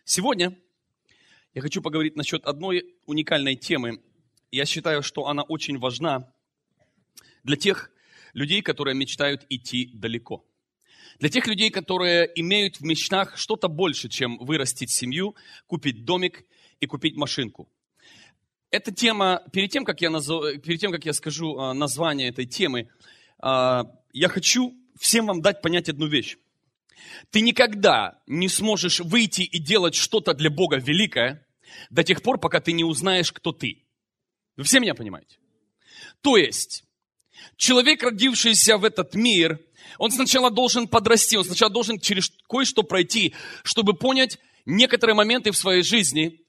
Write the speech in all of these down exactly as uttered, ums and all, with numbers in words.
Сегодня я хочу поговорить насчет одной уникальной темы. Я считаю, что она очень важна для тех людей, которые мечтают идти далеко. Для тех людей, которые имеют в мечтах что-то больше, чем вырастить семью, купить домик и купить машинку. Эта тема, перед тем, как я, назов... перед тем, как я скажу название этой темы, я хочу всем вам дать понять одну вещь. Ты никогда не сможешь выйти и делать что-то для Бога великое до тех пор, пока ты не узнаешь, кто ты. Вы все меня понимаете? То есть, человек, родившийся в этот мир, он сначала должен подрасти, он сначала должен через кое-что пройти, чтобы понять некоторые моменты в своей жизни.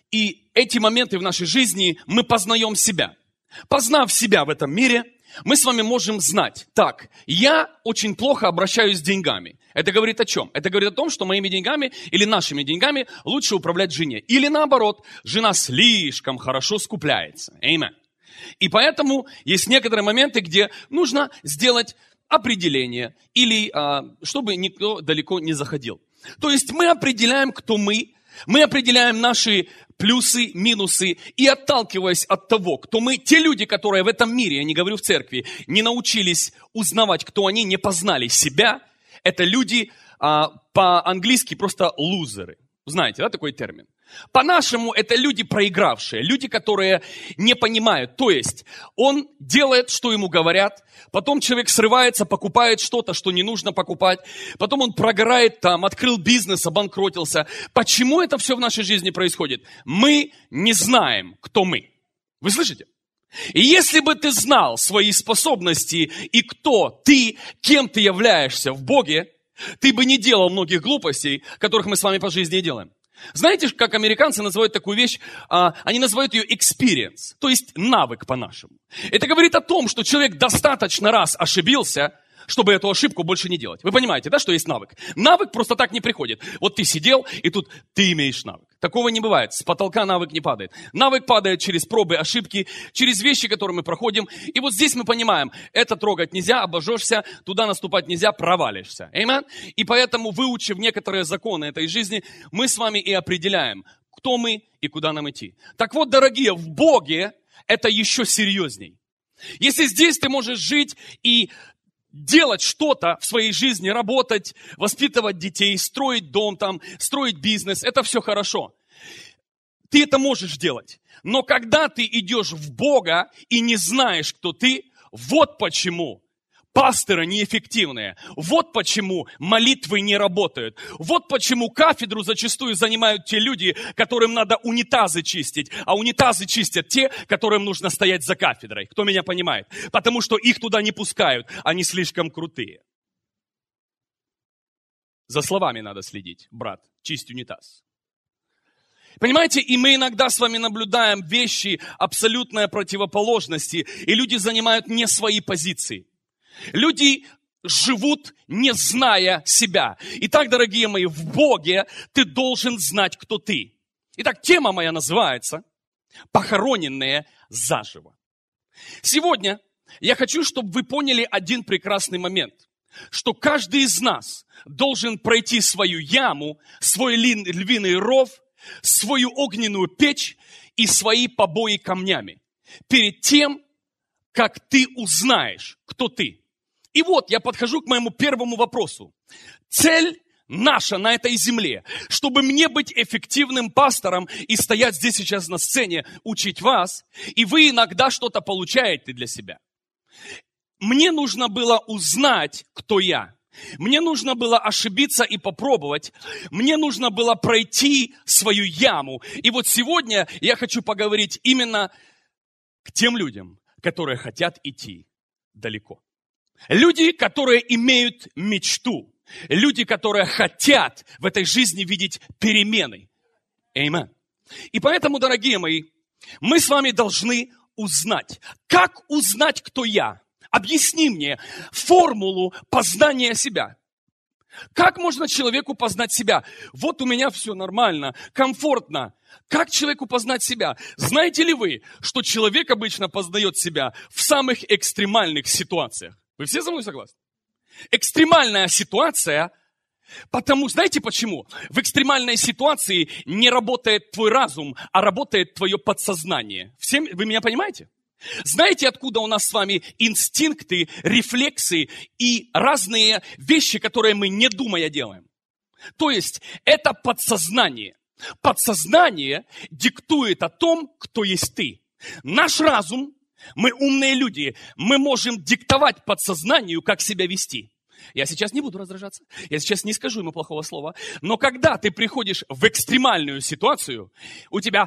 И эти моменты в нашей жизни мы познаем себя. Познав себя в этом мире, мы с вами можем знать, так, я очень плохо обращаюсь с деньгами. Это говорит о чем? Это говорит о том, что моими деньгами или нашими деньгами лучше управлять жене. Или наоборот, жена слишком хорошо скупляется. Аминь. И поэтому есть некоторые моменты, где нужно сделать определение, или а, чтобы никто далеко не заходил. То есть мы определяем, кто мы, мы определяем наши плюсы, минусы, и отталкиваясь от того, кто мы, те люди, которые в этом мире, я не говорю в церкви, не научились узнавать, кто они, не познали себя, это люди а, по-английски просто лузеры. Знаете, да, такой термин? По-нашему, это люди проигравшие, люди, которые не понимают. То есть, он делает, что ему говорят, потом человек срывается, покупает что-то, что не нужно покупать, потом он прогорает там, открыл бизнес, обанкротился. Почему это все в нашей жизни происходит? Мы не знаем, кто мы. Вы слышите? И если бы ты знал свои способности и кто ты, кем ты являешься в Боге, ты бы не делал многих глупостей, которых мы с вами по жизни делаем. Знаете, как американцы называют такую вещь? А, они называют ее experience, то есть навык по-нашему. Это говорит о том, что человек достаточно раз ошибился, чтобы эту ошибку больше не делать. Вы понимаете, да, что есть навык? Навык просто так не приходит. Вот ты сидел, и тут ты имеешь навык. Такого не бывает. С потолка навык не падает. Навык падает через пробы, ошибки, через вещи, которые мы проходим. И вот здесь мы понимаем, это трогать нельзя, обожжешься, туда наступать нельзя, провалишься. Аминь? И поэтому, выучив некоторые законы этой жизни, мы с вами и определяем, кто мы и куда нам идти. Так вот, дорогие, в Боге это еще серьезней. Если здесь ты можешь жить и делать что-то в своей жизни, работать, воспитывать детей, строить дом там, строить бизнес, это все хорошо. Ты это можешь делать. Но когда ты идешь в Бога и не знаешь, кто ты, вот почему пасторы неэффективные. Вот почему молитвы не работают. Вот почему кафедру зачастую занимают те люди, которым надо унитазы чистить. А унитазы чистят те, которым нужно стоять за кафедрой. Кто меня понимает? Потому что их туда не пускают. Они слишком крутые. За словами надо следить, брат. Чисть унитаз. Понимаете, и мы иногда с вами наблюдаем вещи абсолютной противоположности. И люди занимают не свои позиции. Люди живут, не зная себя. Итак, дорогие мои, в Боге ты должен знать, кто ты. Итак, тема моя называется «Похороненные заживо». Сегодня я хочу, чтобы вы поняли один прекрасный момент, что каждый из нас должен пройти свою яму, свой львиный ров, свою огненную печь и свои побои камнями перед тем, как ты узнаешь, кто ты. И вот я подхожу к моему первому вопросу. Цель наша на этой земле, чтобы мне быть эффективным пастором и стоять здесь сейчас на сцене, учить вас, и вы иногда что-то получаете для себя. Мне нужно было узнать, кто я. Мне нужно было ошибиться и попробовать. Мне нужно было пройти свою яму. И вот сегодня я хочу поговорить именно к тем людям, которые хотят идти далеко. Люди, которые имеют мечту. Люди, которые хотят в этой жизни видеть перемены. Аминь. И поэтому, дорогие мои, мы с вами должны узнать. Как узнать, кто я? Объясни мне формулу познания себя. Как можно человеку познать себя? Вот у меня все нормально, комфортно. Как человеку познать себя? Знаете ли вы, что человек обычно познает себя в самых экстремальных ситуациях? Вы все со мной согласны? Экстремальная ситуация Потому, знаете почему? В экстремальной ситуации не работает твой разум, а работает твое подсознание. Всем, вы меня понимаете? Знаете, откуда у нас с вами инстинкты, рефлексы и разные вещи, которые мы не думая делаем? То есть это подсознание. Подсознание диктует о том, кто есть ты. Наш разум, мы умные люди, мы можем диктовать подсознанию, как себя вести. Я сейчас не буду раздражаться, я сейчас не скажу ему плохого слова, но когда ты приходишь в экстремальную ситуацию, у тебя...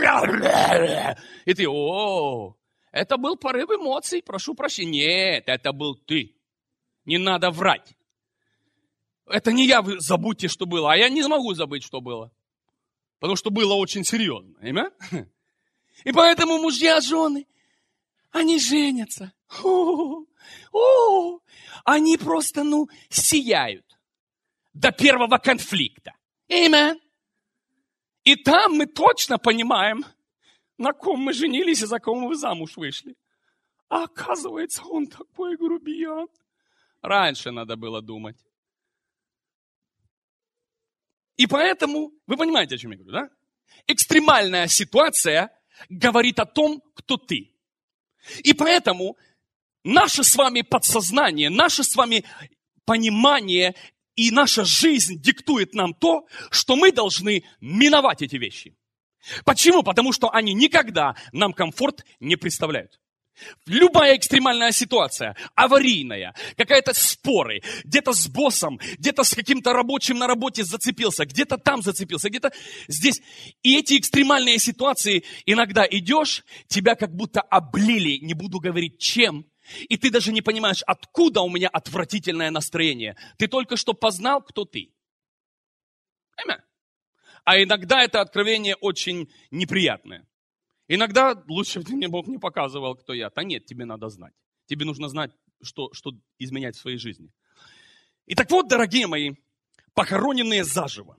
И ты, о, это был порыв эмоций, прошу прощения. Нет, это был ты. Не надо врать. Это не я, вы забудьте, что было, а я не смогу забыть, что было. Потому что было очень серьезно. Понимаете? И поэтому мужья, жены, они женятся. О, о, они просто, ну, сияют до первого конфликта. Amen. И там мы точно понимаем, на ком мы женились и за кого мы замуж вышли. А оказывается, он такой грубиян. Раньше надо было думать. И поэтому, вы понимаете, о чем я говорю, да? Экстремальная ситуация говорит о том, кто ты. И поэтому наше с вами подсознание, наше с вами понимание и наша жизнь диктует нам то, что мы должны миновать эти вещи. Почему? Потому что они никогда нам комфорт не представляют. Любая экстремальная ситуация, аварийная, какая-то споры, где-то с боссом, где-то с каким-то рабочим на работе зацепился, где-то там зацепился, где-то здесь. И эти экстремальные ситуации, иногда идешь, тебя как будто облили, не буду говорить чем, и ты даже не понимаешь, откуда у меня отвратительное настроение. Ты только что познал, кто ты. Amen. А иногда это откровение очень неприятное. Иногда лучше бы мне Бог не показывал, кто я. Да нет, тебе надо знать. Тебе нужно знать, что, что изменять в своей жизни. И так вот, дорогие мои, похороненные заживо.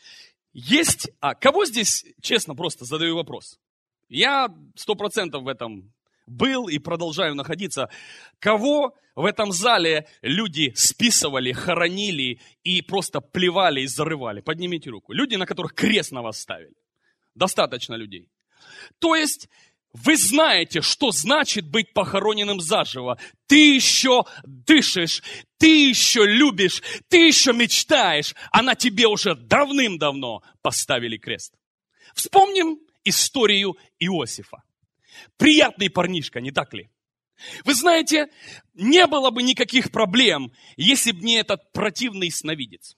Есть, а кого здесь, честно, просто задаю вопрос. Я сто процентов в этом был и продолжаю находиться. Кого в этом зале люди списывали, хоронили и просто плевали и зарывали? Поднимите руку. Люди, на которых крест на вас ставили. Достаточно людей. То есть вы знаете, что значит быть похороненным заживо. Ты еще дышишь, ты еще любишь, ты еще мечтаешь, а на тебе уже давным-давно поставили крест. Вспомним историю Иосифа. Приятный парнишка, не так ли? Вы знаете, не было бы никаких проблем, если бы не этот противный сновидец.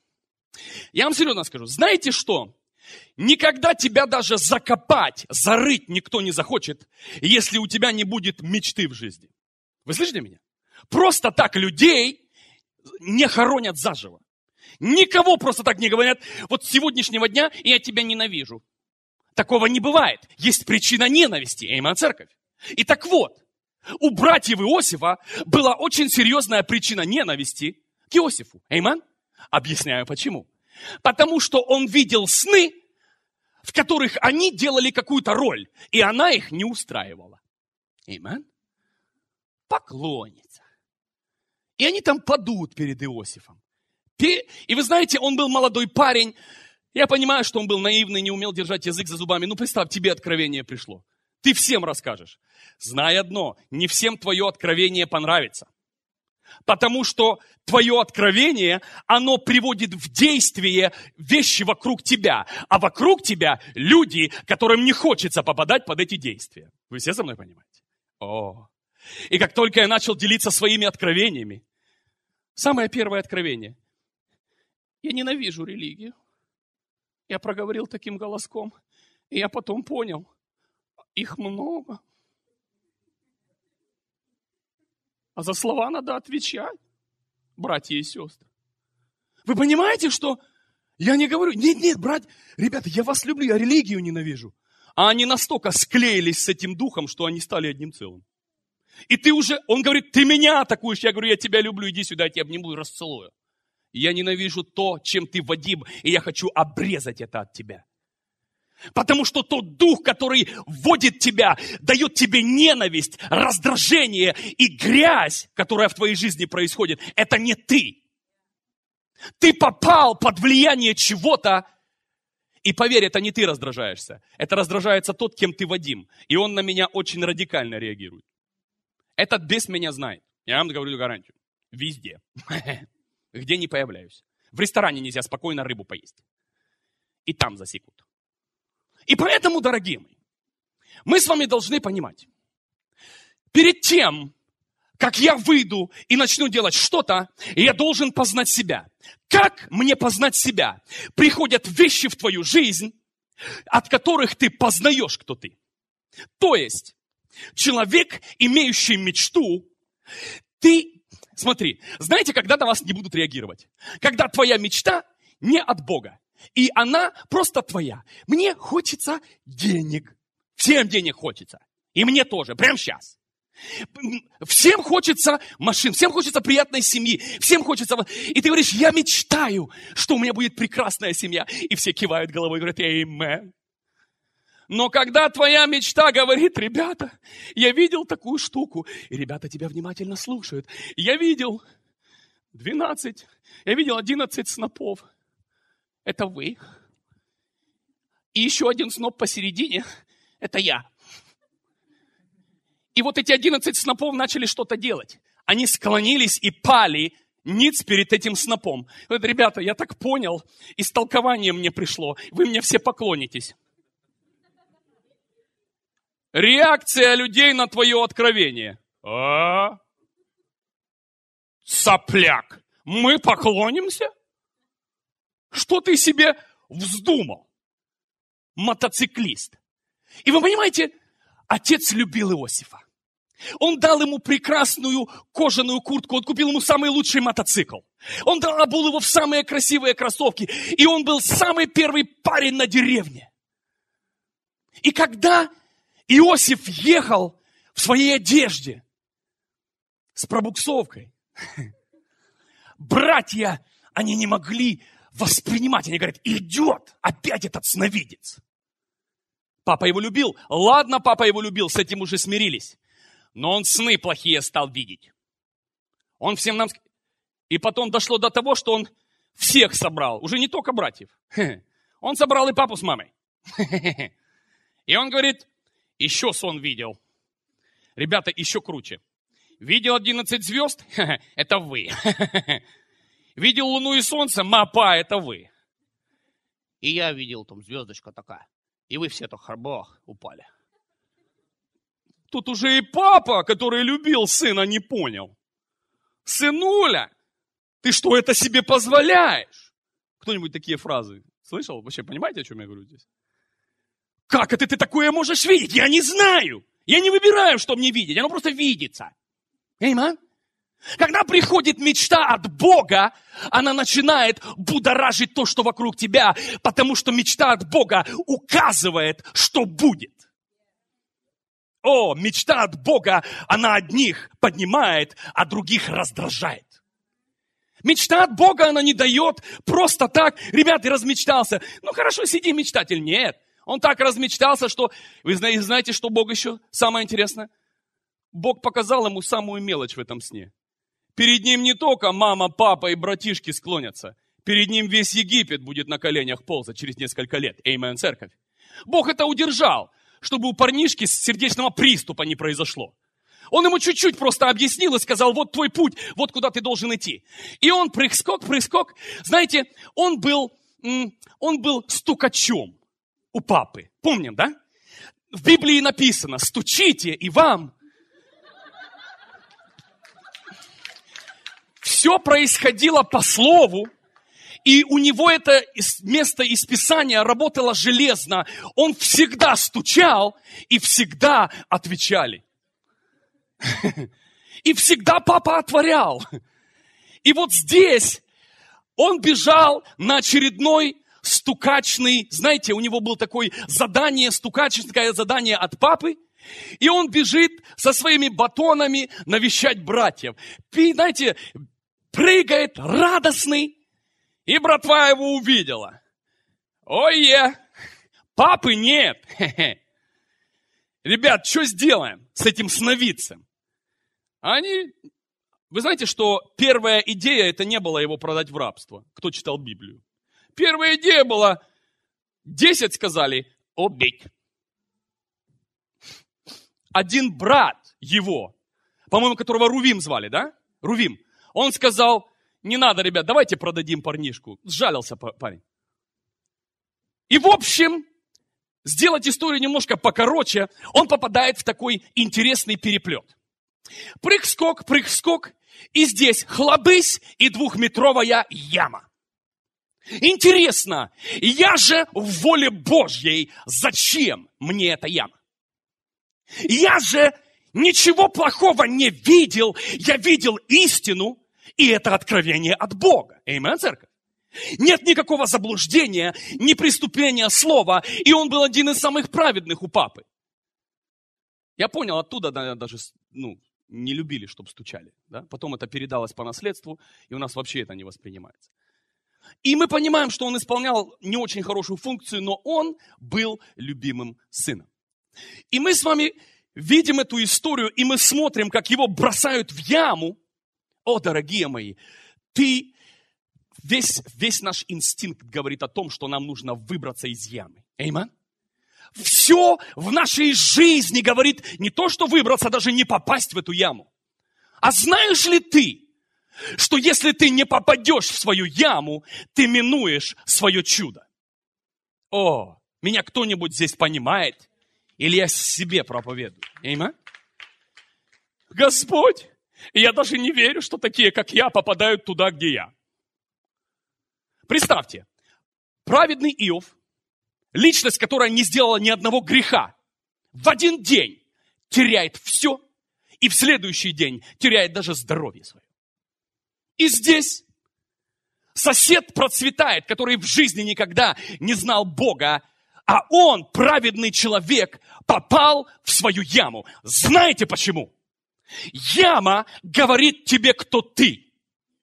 Я вам серьезно скажу, знаете что? Никогда тебя даже закопать, зарыть никто не захочет, если у тебя не будет мечты в жизни. Вы слышите меня? Просто так людей не хоронят заживо. Никого просто так не говорят, вот с сегодняшнего дня я тебя ненавижу. Такого не бывает. Есть причина ненависти. Эймен, церковь. И так вот, у братьев Иосифа была очень серьезная причина ненависти к Иосифу. Эймен? Объясняю почему. Потому что он видел сны, в которых они делали какую-то роль, и она их не устраивала. Эймен? Поклонница. И они там падут перед Иосифом. И вы знаете, он был молодой парень. Я понимаю, что он был наивный, не умел держать язык за зубами. Ну, представь, тебе откровение пришло. Ты всем расскажешь. Знай одно, не всем твое откровение понравится. Потому что твое откровение, оно приводит в действие вещи вокруг тебя. А вокруг тебя люди, которым не хочется попадать под эти действия. Вы все со мной понимаете? О. И как только я начал делиться своими откровениями, самое первое откровение. Я ненавижу религию. Я проговорил таким голоском. И я потом понял, их много. А за слова надо отвечать, братья и сестры. Вы понимаете, что я не говорю, нет, нет, брат, ребята, я вас люблю, я религию ненавижу. А они настолько склеились с этим духом, что они стали одним целым. И ты уже, он говорит, ты меня атакуешь, я говорю, я тебя люблю, иди сюда, я тебя обниму и расцелую. Я ненавижу то, чем ты, Вадим, и я хочу обрезать это от тебя. Потому что тот дух, который вводит тебя, дает тебе ненависть, раздражение и грязь, которая в твоей жизни происходит, это не ты. Ты попал под влияние чего-то, и поверь, это не ты раздражаешься. Это раздражается тот, кем ты Вадим. И он на меня очень радикально реагирует. Этот бес меня знает. Я вам говорю гарантию. Везде. Где не появляюсь. В ресторане нельзя спокойно рыбу поесть. И там засекут. И поэтому, дорогие мои, мы с вами должны понимать, перед тем, как я выйду и начну делать что-то, я должен познать себя. Как мне познать себя? Приходят вещи в твою жизнь, от которых ты познаешь, кто ты. То есть, человек, имеющий мечту, ты, смотри, знаете, когда на вас не будут реагировать? Когда твоя мечта не от Бога, и она просто твоя. Мне хочется денег. Всем денег хочется. И мне тоже, прямо сейчас. Всем хочется машин, всем хочется приятной семьи, всем хочется... И ты говоришь, я мечтаю, что у меня будет прекрасная семья. И все кивают головой и говорят, аминь. Но когда твоя мечта говорит, ребята, я видел такую штуку, и ребята тебя внимательно слушают. Я видел двенадцать, я видел одиннадцать снопов. Это вы. И еще один сноп посередине, это я. И вот эти одиннадцать снопов начали что-то делать. Они склонились и пали ниц перед этим снопом. Говорят, ребята, я так понял, истолкование мне пришло, вы мне все поклонитесь. Реакция людей на твое откровение. А? Сопляк, мы поклонимся? Что ты себе вздумал? Мотоциклист. И вы понимаете, отец любил Иосифа. Он дал ему прекрасную кожаную куртку, он купил ему самый лучший мотоцикл. Он обул его в самые красивые кроссовки. И он был самый первый парень на деревне. И когда Иосиф ехал в своей одежде с пробуксовкой, братья, они не могли воспринимать. Они говорят, идет опять этот сновидец. Папа его любил. Ладно, папа его любил, с этим уже смирились. Но он сны плохие стал видеть. Он всем нам... И потом дошло до того, что он всех собрал. Уже не только братьев. Он собрал и папу с мамой. И он говорит, еще сон видел. Ребята, еще круче. Видел одиннадцать звезд? Это вы. Видел луну и солнце? Мапа, это вы. И я видел, там звездочка такая. И вы все так бах, упали. Тут уже и папа, который любил сына, не понял. Сынуля, ты что это себе позволяешь? Кто-нибудь такие фразы слышал? Вообще понимаете, о чем я говорю здесь? Как это ты такое можешь видеть? Я не знаю. Я не выбираю, что мне видеть. Оно просто видится. Эйман? Когда приходит мечта от Бога, она начинает будоражить то, что вокруг тебя, потому что мечта от Бога указывает, что будет. О, мечта от Бога, она одних поднимает, а других раздражает. Мечта от Бога, она не дает просто так, ребят, ты размечтался. Ну хорошо, сиди, мечтатель. Нет, он так размечтался, что... Вы знаете, что Бог еще самое интересное? Бог показал ему самую мелочь в этом сне. Перед ним не только мама, папа и братишки склонятся. Перед ним весь Египет будет на коленях ползать через несколько лет. Эймен, церковь. Бог это удержал, чтобы у парнишки сердечного приступа не произошло. Он ему чуть-чуть просто объяснил и сказал, вот твой путь, вот куда ты должен идти. И он прыг-скок, прыг-скок. Знаете, он был, он был стукачом у папы. Помним, да? В Библии написано, стучите, и вам... Все происходило по слову, и у него это место из Писания работало железно. Он всегда стучал, и всегда отвечали. И всегда папа отворял. И вот здесь он бежал на очередной стукачный, знаете, у него было такое задание, стукаческое задание от папы. И он бежит со своими батонами навещать братьев. И, знаете, прыгает радостный. И братва его увидела. Ой-е, папы нет. Ребят, что сделаем с этим сновидцем? Они Вы знаете, что первая идея, это не было его продать в рабство. Кто читал Библию? Первая идея была, десять сказали, убить. Один брат его, по-моему, которого Рувим звали, да? Рувим. Он сказал, не надо, ребят, давайте продадим парнишку. Сжалился парень. И в общем, сделать историю немножко покороче, он попадает в такой интересный переплет. Прыг-скок, прыг-скок, и здесь хлобысь и двухметровая яма. Интересно, я же в воле Божьей, зачем мне эта яма? Я же ничего плохого не видел, я видел истину, и это откровение от Бога. Аминь, церковь. Нет никакого заблуждения, ни преступления слова, и он был один из самых праведных у папы. Я понял, оттуда даже ну, не любили, чтобы стучали. Да? Потом это передалось по наследству, и у нас вообще это не воспринимается. И мы понимаем, что он исполнял не очень хорошую функцию, но он был любимым сыном. И мы с вами видим эту историю, и мы смотрим, как его бросают в яму. О, дорогие мои, ты, весь, весь наш инстинкт говорит о том, что нам нужно выбраться из ямы. Аминь. Все в нашей жизни говорит не то, что выбраться, даже не попасть в эту яму. А знаешь ли ты, что если ты не попадешь в свою яму, ты минуешь свое чудо? О, меня кто-нибудь здесь понимает? Или я себе проповедую? Аминь. Господь, я даже не верю, что такие, как я, попадают туда, где я. Представьте, праведный Иов, личность, которая не сделала ни одного греха, в один день теряет все, и в следующий день теряет даже здоровье свое. И здесь сосед процветает, который в жизни никогда не знал Бога, а он, праведный человек, попал в свою яму. Знаете почему? Яма говорит тебе, кто ты.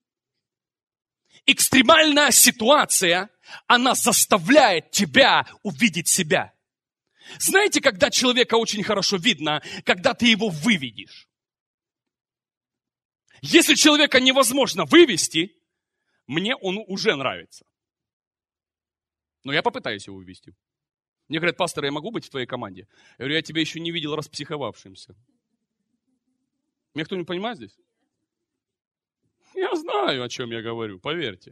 Экстремальная ситуация, она заставляет тебя увидеть себя. Знаете, когда человека очень хорошо видно, когда ты его выведешь. Если человека невозможно вывести, мне он уже нравится. Но я попытаюсь его вывести. Мне говорят, пастор, я могу быть в твоей команде? Я говорю, я тебя еще не видел распсиховавшимся. Меня кто-нибудь понимает здесь? Я знаю, о чем я говорю, поверьте.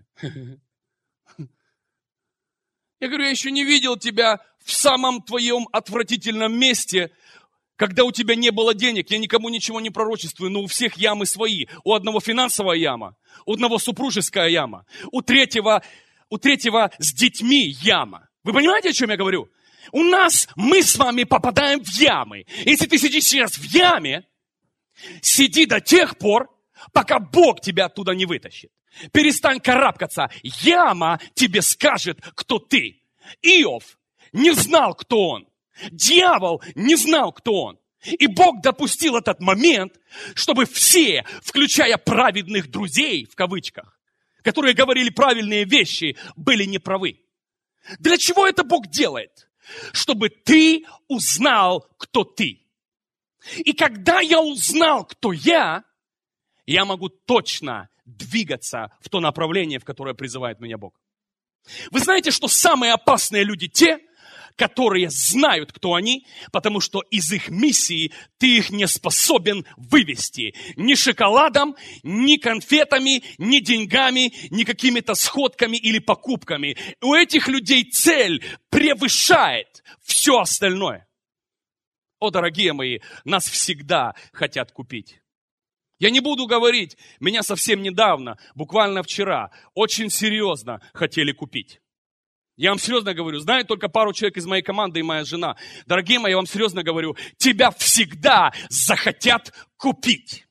Я говорю, я еще не видел тебя в самом твоем отвратительном месте, когда у тебя не было денег. Я никому ничего не пророчествую, но у всех ямы свои. У одного финансовая яма, у одного супружеская яма, у третьего, у третьего с детьми яма. Вы понимаете, о чем я говорю? У нас, мы с вами попадаем в ямы. Если ты сидишь сейчас в яме, сиди до тех пор, пока Бог тебя оттуда не вытащит. Перестань карабкаться. Яма тебе скажет, кто ты. Иов не знал, кто он. Дьявол не знал, кто он. И Бог допустил этот момент, чтобы все, включая праведных друзей, в кавычках, которые говорили правильные вещи, были неправы. Для чего это Бог делает? Чтобы ты узнал, кто ты. И когда я узнал, кто я, я могу точно двигаться в то направление, в которое призывает меня Бог. Вы знаете, что самые опасные люди те, которые знают, кто они, потому что из их миссии ты их не способен вывести. Ни шоколадом, ни конфетами, ни деньгами, ни какими-то сходками или покупками. У этих людей цель превышает все остальное. О, дорогие мои, нас всегда хотят купить. Я не буду говорить, меня совсем недавно, буквально вчера, очень серьезно хотели купить. Я вам серьезно говорю, знаю только пару человек из моей команды и моя жена. Дорогие мои, я вам серьезно говорю, тебя всегда захотят купить.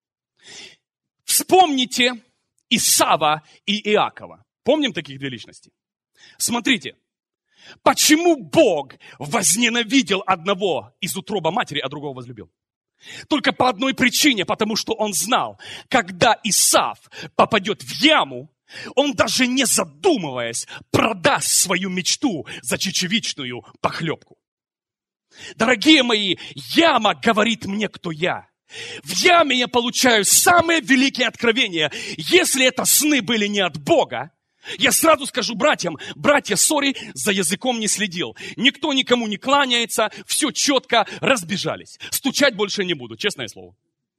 Вспомните Исава и Иакова. Помним таких две личности? Смотрите, почему Бог возненавидел одного из утроба матери, а другого возлюбил? Только по одной причине, потому что он знал, когда Исав попадет в яму, он даже не задумываясь продаст свою мечту за чечевичную похлебку. Дорогие мои, яма говорит мне, кто я. В яме я получаю самые великие откровения. Если это сны были не от Бога, я сразу скажу братьям, братья, сори, за языком не следил. Никто никому не кланяется, все четко, разбежались. Стучать больше не буду, честное слово.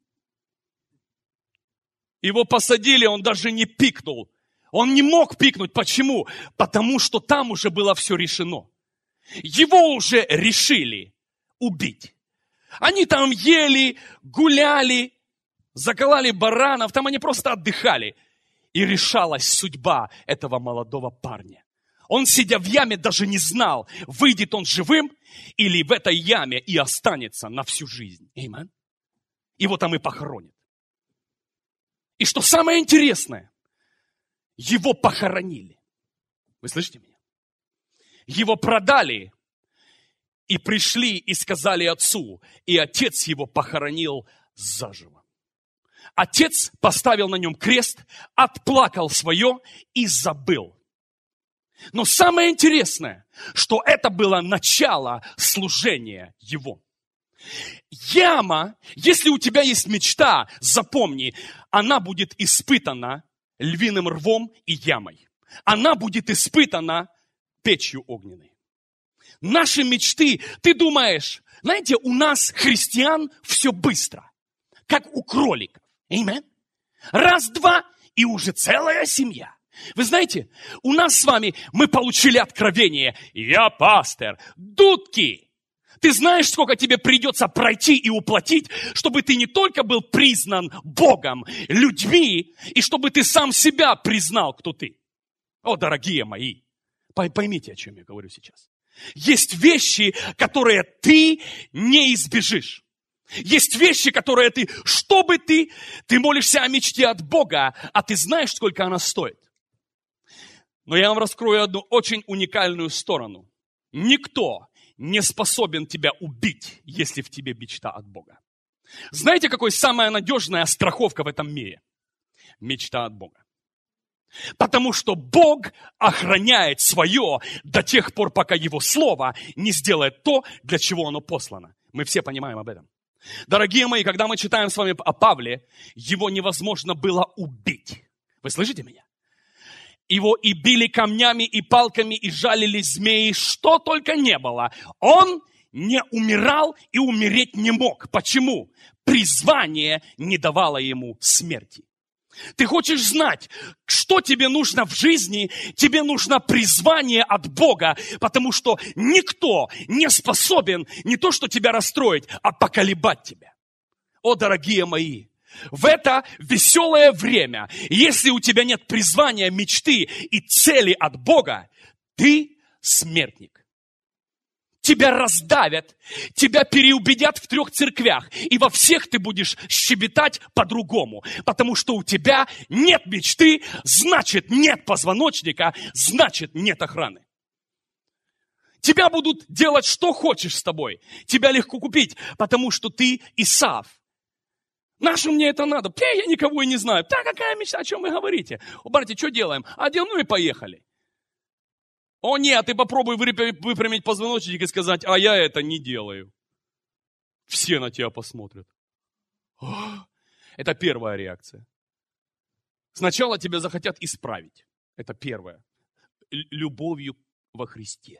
Его посадили, он даже не пикнул. Он не мог пикнуть. Почему? Потому что там уже было все решено. Его уже решили убить. Они там ели, гуляли, закололи баранов, там они просто отдыхали. И решалась судьба этого молодого парня. Он, сидя в яме, даже не знал, выйдет он живым или в этой яме и останется на всю жизнь. Аминь. Его там и похоронят. И что самое интересное, его похоронили. Вы слышите меня? Его продали и пришли и сказали отцу, и отец его похоронил заживо. Отец поставил на нем крест, отплакал свое и забыл. Но самое интересное, что это было начало служения его. Яма, если у тебя есть мечта, запомни, она будет испытана львиным рвом и ямой. Она будет испытана печью огненной. Наши мечты, ты думаешь, знаете, у нас, христиан, все быстро, как у кроликов. Аминь. Раз-два, и уже целая семья. Вы знаете, у нас с вами, мы получили откровение. Я пастор. Дудки. Ты знаешь, сколько тебе придется пройти и уплатить, чтобы ты не только был признан Богом, людьми, и чтобы ты сам себя признал, кто ты. О, дорогие мои, поймите, о чем я говорю сейчас. Есть вещи, которые ты не избежишь. Есть вещи, которые ты, что бы ты, ты молишься о мечте от Бога, а ты знаешь, сколько она стоит. Но я вам раскрою одну очень уникальную сторону. Никто не способен тебя убить, если в тебе мечта от Бога. Знаете, какая самая надежная страховка в этом мире? Мечта от Бога. Потому что Бог охраняет свое до тех пор, пока Его Слово не сделает то, для чего оно послано. Мы все понимаем об этом. Дорогие мои, когда мы читаем с вами о Павле, его невозможно было убить. Вы слышите меня? Его и били камнями, и палками, и жалили змеи, что только не было. Он не умирал и умереть не мог. Почему? Призвание не давало ему смерти. Ты хочешь знать, что тебе нужно в жизни? Тебе нужно призвание от Бога, потому что никто не способен не то, что тебя расстроить, а поколебать тебя. О, дорогие мои, в это веселое время, если у тебя нет призвания, мечты и цели от Бога, ты смертник. Тебя раздавят, тебя переубедят в трех церквях, и во всех ты будешь щебетать по-другому, потому что у тебя нет мечты, значит нет позвоночника, значит нет охраны. Тебя будут делать, что хочешь с тобой, тебя легко купить, потому что ты Исав. Нашу мне это надо, я никого и не знаю. Да, какая мечта, о чем вы говорите? О, братья, что делаем? Одел, ну и поехали. О нет, ты попробуй выпрямить позвоночник и сказать, а я это не делаю. Все на тебя посмотрят. Это первая реакция. Сначала тебя захотят исправить. Это первое. Любовью во Христе.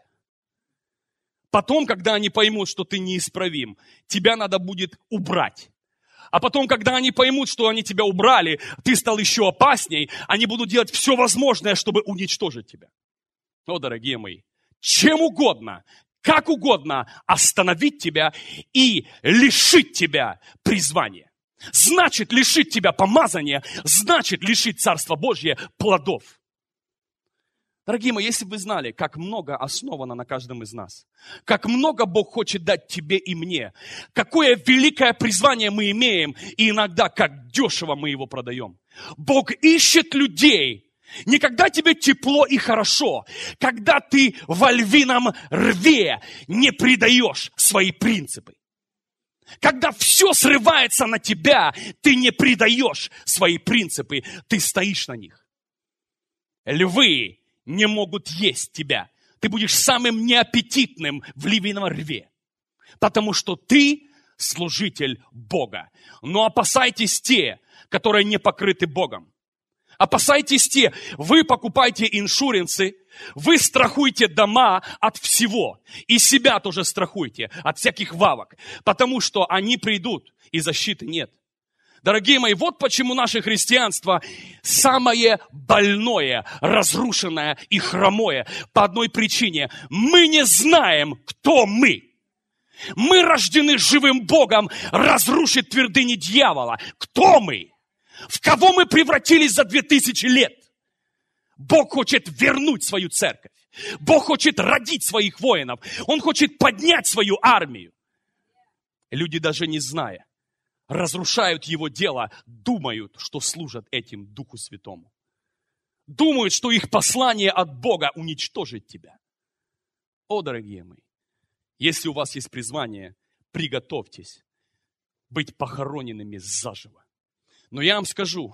Потом, когда они поймут, что ты неисправим, тебя надо будет убрать. А потом, когда они поймут, что они тебя убрали, ты стал еще опасней, они будут делать все возможное, чтобы уничтожить тебя. О, дорогие мои, чем угодно, как угодно остановить тебя и лишить тебя призвания. Значит, лишить тебя помазания, значит, лишить Царства Божье плодов. Дорогие мои, если бы вы знали, как много основано на каждом из нас, как много Бог хочет дать тебе и мне, какое великое призвание мы имеем, и иногда как дешево мы его продаем. Бог ищет людей, не когда тебе тепло и хорошо, когда ты во львином рве не предаешь свои принципы. Когда все срывается на тебя, ты не предаешь свои принципы, ты стоишь на них. Львы не могут есть тебя. Ты будешь самым неаппетитным в львином рве. Потому что ты служитель Бога. Но опасайтесь те, которые не покрыты Богом. Опасайтесь те, вы покупаете иншуренсы, вы страхуете дома от всего. И себя тоже страхуйте от всяких вавок. Потому что они придут, и защиты нет. Дорогие мои, вот почему наше христианство самое больное, разрушенное и хромое. По одной причине. Мы не знаем, кто мы. Мы рождены живым Богом разрушить твердыни дьявола. Кто мы? В кого мы превратились за две тысячи лет? Бог хочет вернуть свою церковь. Бог хочет родить своих воинов. Он хочет поднять свою армию. Люди, даже не зная, разрушают его дело, думают, что служат этим Духу Святому. Думают, что их послание от Бога уничтожить тебя. О, дорогие мои, если у вас есть призвание, приготовьтесь быть похороненными заживо. Но я вам скажу,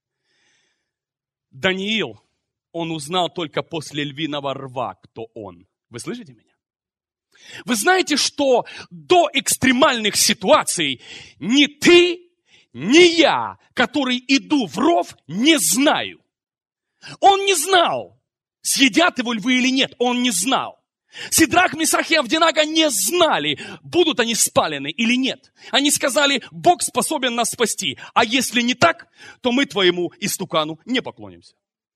Даниил, он узнал только после львиного рва, кто он. Вы слышите меня? Вы знаете, что до экстремальных ситуаций ни ты, ни я, который иду в ров, не знаю. Он не знал, съедят его львы или нет, он не знал. Сидрах, Месах и Авденаго не знали, будут они спалены или нет. Они сказали, Бог способен нас спасти, а если не так, то мы твоему истукану не поклонимся.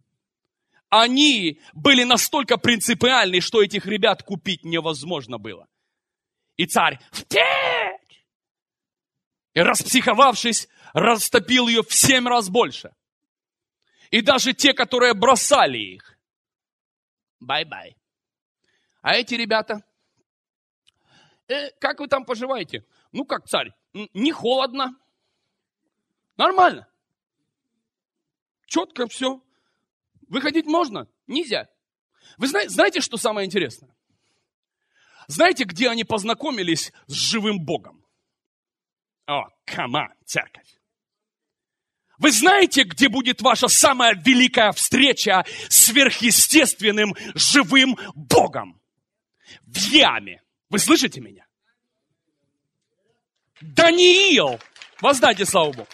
Они были настолько принципиальны, что этих ребят купить невозможно было. И царь впечь! И распсиховавшись, растопил ее в семь раз больше. И даже те, которые бросали их, бай-бай. А эти ребята, э, как вы там поживаете? Ну как, царь, не холодно. Нормально. Четко все. Выходить можно? Нельзя. Вы знаете, знаете, что самое интересное? Знаете, где они познакомились с живым Богом? О, камон, церковь. Вы знаете, где будет ваша самая великая встреча с сверхъестественным живым Богом? В яме. Вы слышите меня? Даниил. Воздайте славу Богу.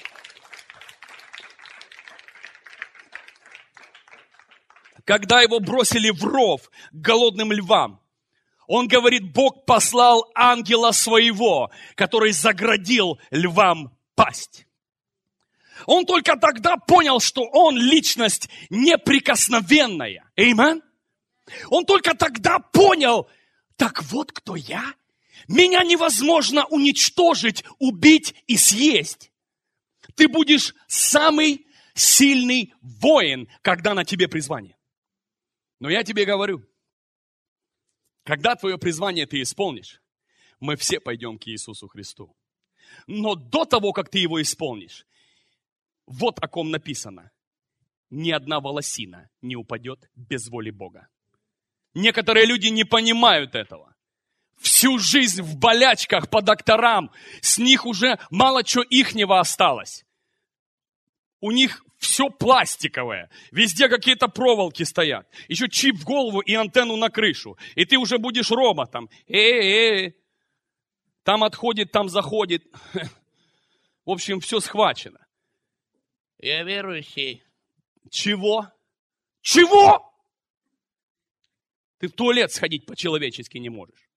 Когда его бросили в ров к голодным львам, он говорит, Бог послал ангела своего, который заградил львам пасть. Он только тогда понял, что он личность неприкосновенная. Аминь. Он только тогда понял, так вот кто я. Меня невозможно уничтожить, убить и съесть. Ты будешь самый сильный воин, когда на тебе призвание. Но я тебе говорю, когда твое призвание ты исполнишь, мы все пойдем к Иисусу Христу. Но до того, как ты его исполнишь, вот о ком написано. Ни одна волосина не упадет без воли Бога. Некоторые люди не понимают этого. Всю жизнь в болячках по докторам, с них уже мало чего ихнего осталось. У них все пластиковое, везде какие-то проволоки стоят. Еще чип в голову и антенну на крышу. И ты уже будешь роботом. Э-э-э. Там отходит, там заходит. В общем, все схвачено. Я верующий. Чего? Чего? Ты в туалет сходить по-человечески не можешь.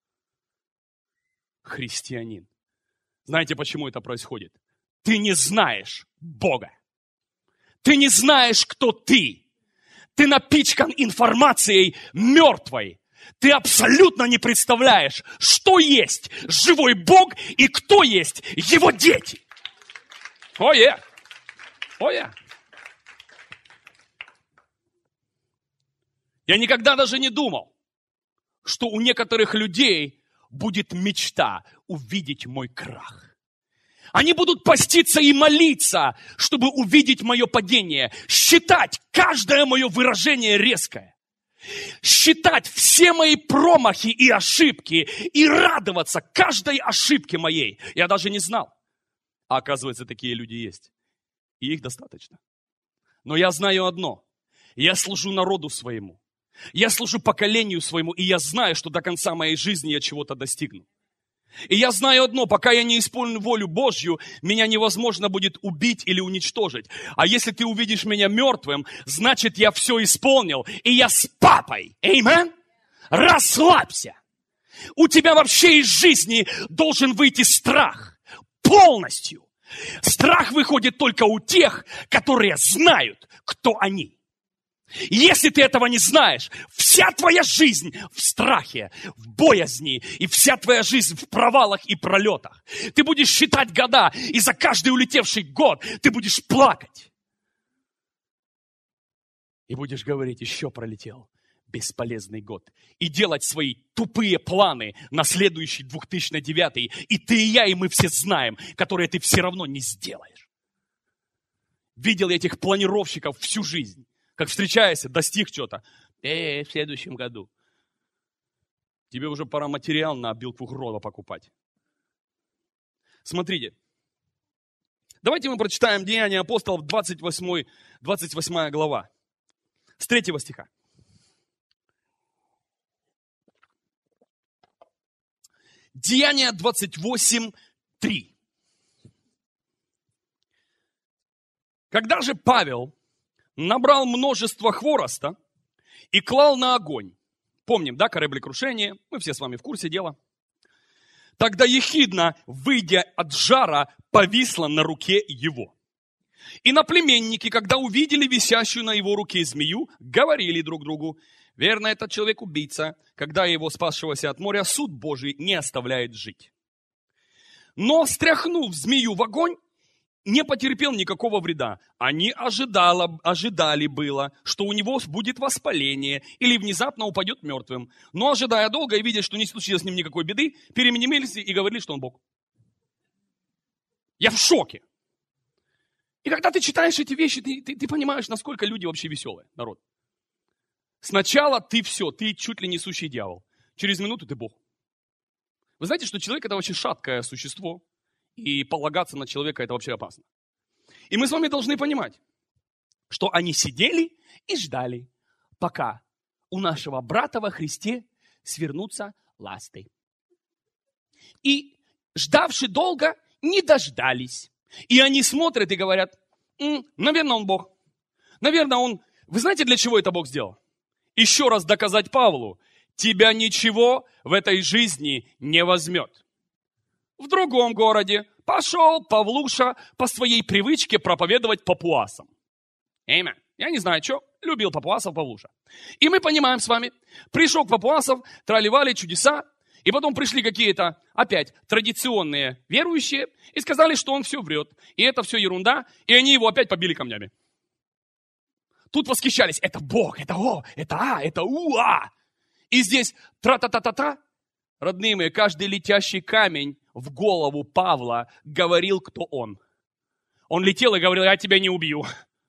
Христианин. Знаете, почему это происходит? Ты не знаешь Бога. Ты не знаешь, кто ты. Ты напичкан информацией мертвой. Ты абсолютно не представляешь, что есть живой Бог и кто есть его дети. Ой, ой. Я никогда даже не думал, что у некоторых людей будет мечта увидеть мой крах. Они будут поститься и молиться, чтобы увидеть мое падение, считать каждое мое выражение резкое, считать все мои промахи и ошибки и радоваться каждой ошибке моей. Я даже не знал. А оказывается, такие люди есть. И их достаточно. Но я знаю одно. Я служу народу своему. Я служу поколению своему, и я знаю, что до конца моей жизни я чего-то достигну. И я знаю одно, пока я не исполню волю Божью, меня невозможно будет убить или уничтожить. А если ты увидишь меня мертвым, значит, я все исполнил, и я с папой. Аминь? Расслабься. У тебя вообще из жизни должен выйти страх. Полностью. Страх выходит только у тех, которые знают, кто они. Если ты этого не знаешь, вся твоя жизнь в страхе, в боязни, и вся твоя жизнь в провалах и пролетах. Ты будешь считать года, и за каждый улетевший год ты будешь плакать. И будешь говорить, еще пролетел бесполезный год. И делать свои тупые планы на следующий две тысячи девятый. И ты, и я, и мы все знаем, которые ты все равно не сделаешь. Видел я этих планировщиков всю жизнь. Как встречаешься, достиг что-то. Э, в следующем году. Тебе уже пора материал на обилку гроба покупать. Смотрите. Давайте мы прочитаем Деяния апостолов, двадцать восьмая, двадцать восьмая глава. С третьего стиха. Деяния двадцать восемь, три. Когда же Павел набрал множество хвороста и клал на огонь. Помним, да, кораблекрушение? Мы все с вами в курсе дела. Тогда ехидна, выйдя от жара, повисла на руке его. И наплеменники, когда увидели висящую на его руке змею, говорили друг другу: верно, этот человек убийца, когда его, спасшегося от моря, суд Божий не оставляет жить. Но, стряхнув змею в огонь, не потерпел никакого вреда. Они ожидало, ожидали было, что у него будет воспаление или внезапно упадет мертвым. Но, ожидая долго и видя, что не случилось с ним никакой беды, переменились и говорили, что он Бог. Я в шоке. И когда ты читаешь эти вещи, ты, ты, ты понимаешь, насколько люди вообще веселые, народ. Сначала ты все, ты чуть ли не сущий дьявол. Через минуту ты Бог. Вы знаете, что человек это очень шаткое существо. И полагаться на человека это вообще опасно. И мы с вами должны понимать, что они сидели и ждали, пока у нашего брата во Христе свернутся ласты. И ждавши долго, не дождались. И они смотрят и говорят: М, наверное, он Бог. Наверное, он... Вы знаете, для чего это Бог сделал? Еще раз доказать Павлу: тебя ничего в этой жизни не возьмет. В другом городе пошел Павлуша по своей привычке проповедовать папуасам. Аминь. Я не знаю, что, любил папуасов Павлуша. И мы понимаем с вами, пришел к папуасов, тролливали чудеса, и потом пришли какие-то, опять, традиционные верующие, и сказали, что он все врет, и это все ерунда, и они его опять побили камнями. Тут восхищались: это Бог, это О, это А, это Уа. И здесь тра-та-та-та-та. Родные мои, каждый летящий камень в голову Павла говорил, кто он. Он летел и говорил: я тебя не убью.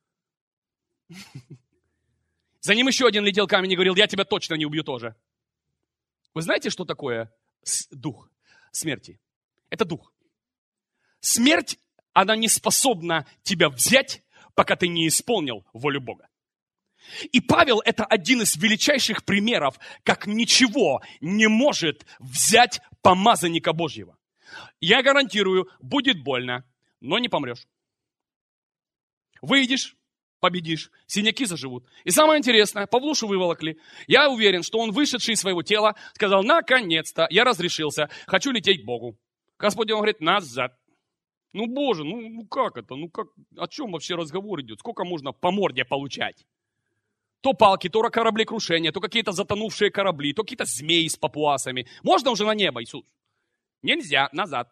За ним еще один летел камень и говорил: я тебя точно не убью тоже. Вы знаете, что такое дух смерти? Это дух. Смерть, она не способна тебя взять, пока ты не исполнил волю Бога. И Павел – это один из величайших примеров, как ничего не может взять помазанника Божьего. Я гарантирую, будет больно, но не помрешь. Выйдешь, победишь, синяки заживут. И самое интересное, Павлушу выволокли. Я уверен, что он, вышедший из своего тела, сказал: наконец-то, я разрешился, хочу лететь к Богу. Господь, он говорит: назад. Ну, Боже, ну, ну как это? Ну, как, о чем вообще разговор идет? Сколько можно по морде получать? То палки, то кораблекрушения, то какие-то затонувшие корабли, то какие-то змеи с папуасами. Можно уже на небо, Иисус? Нельзя, назад.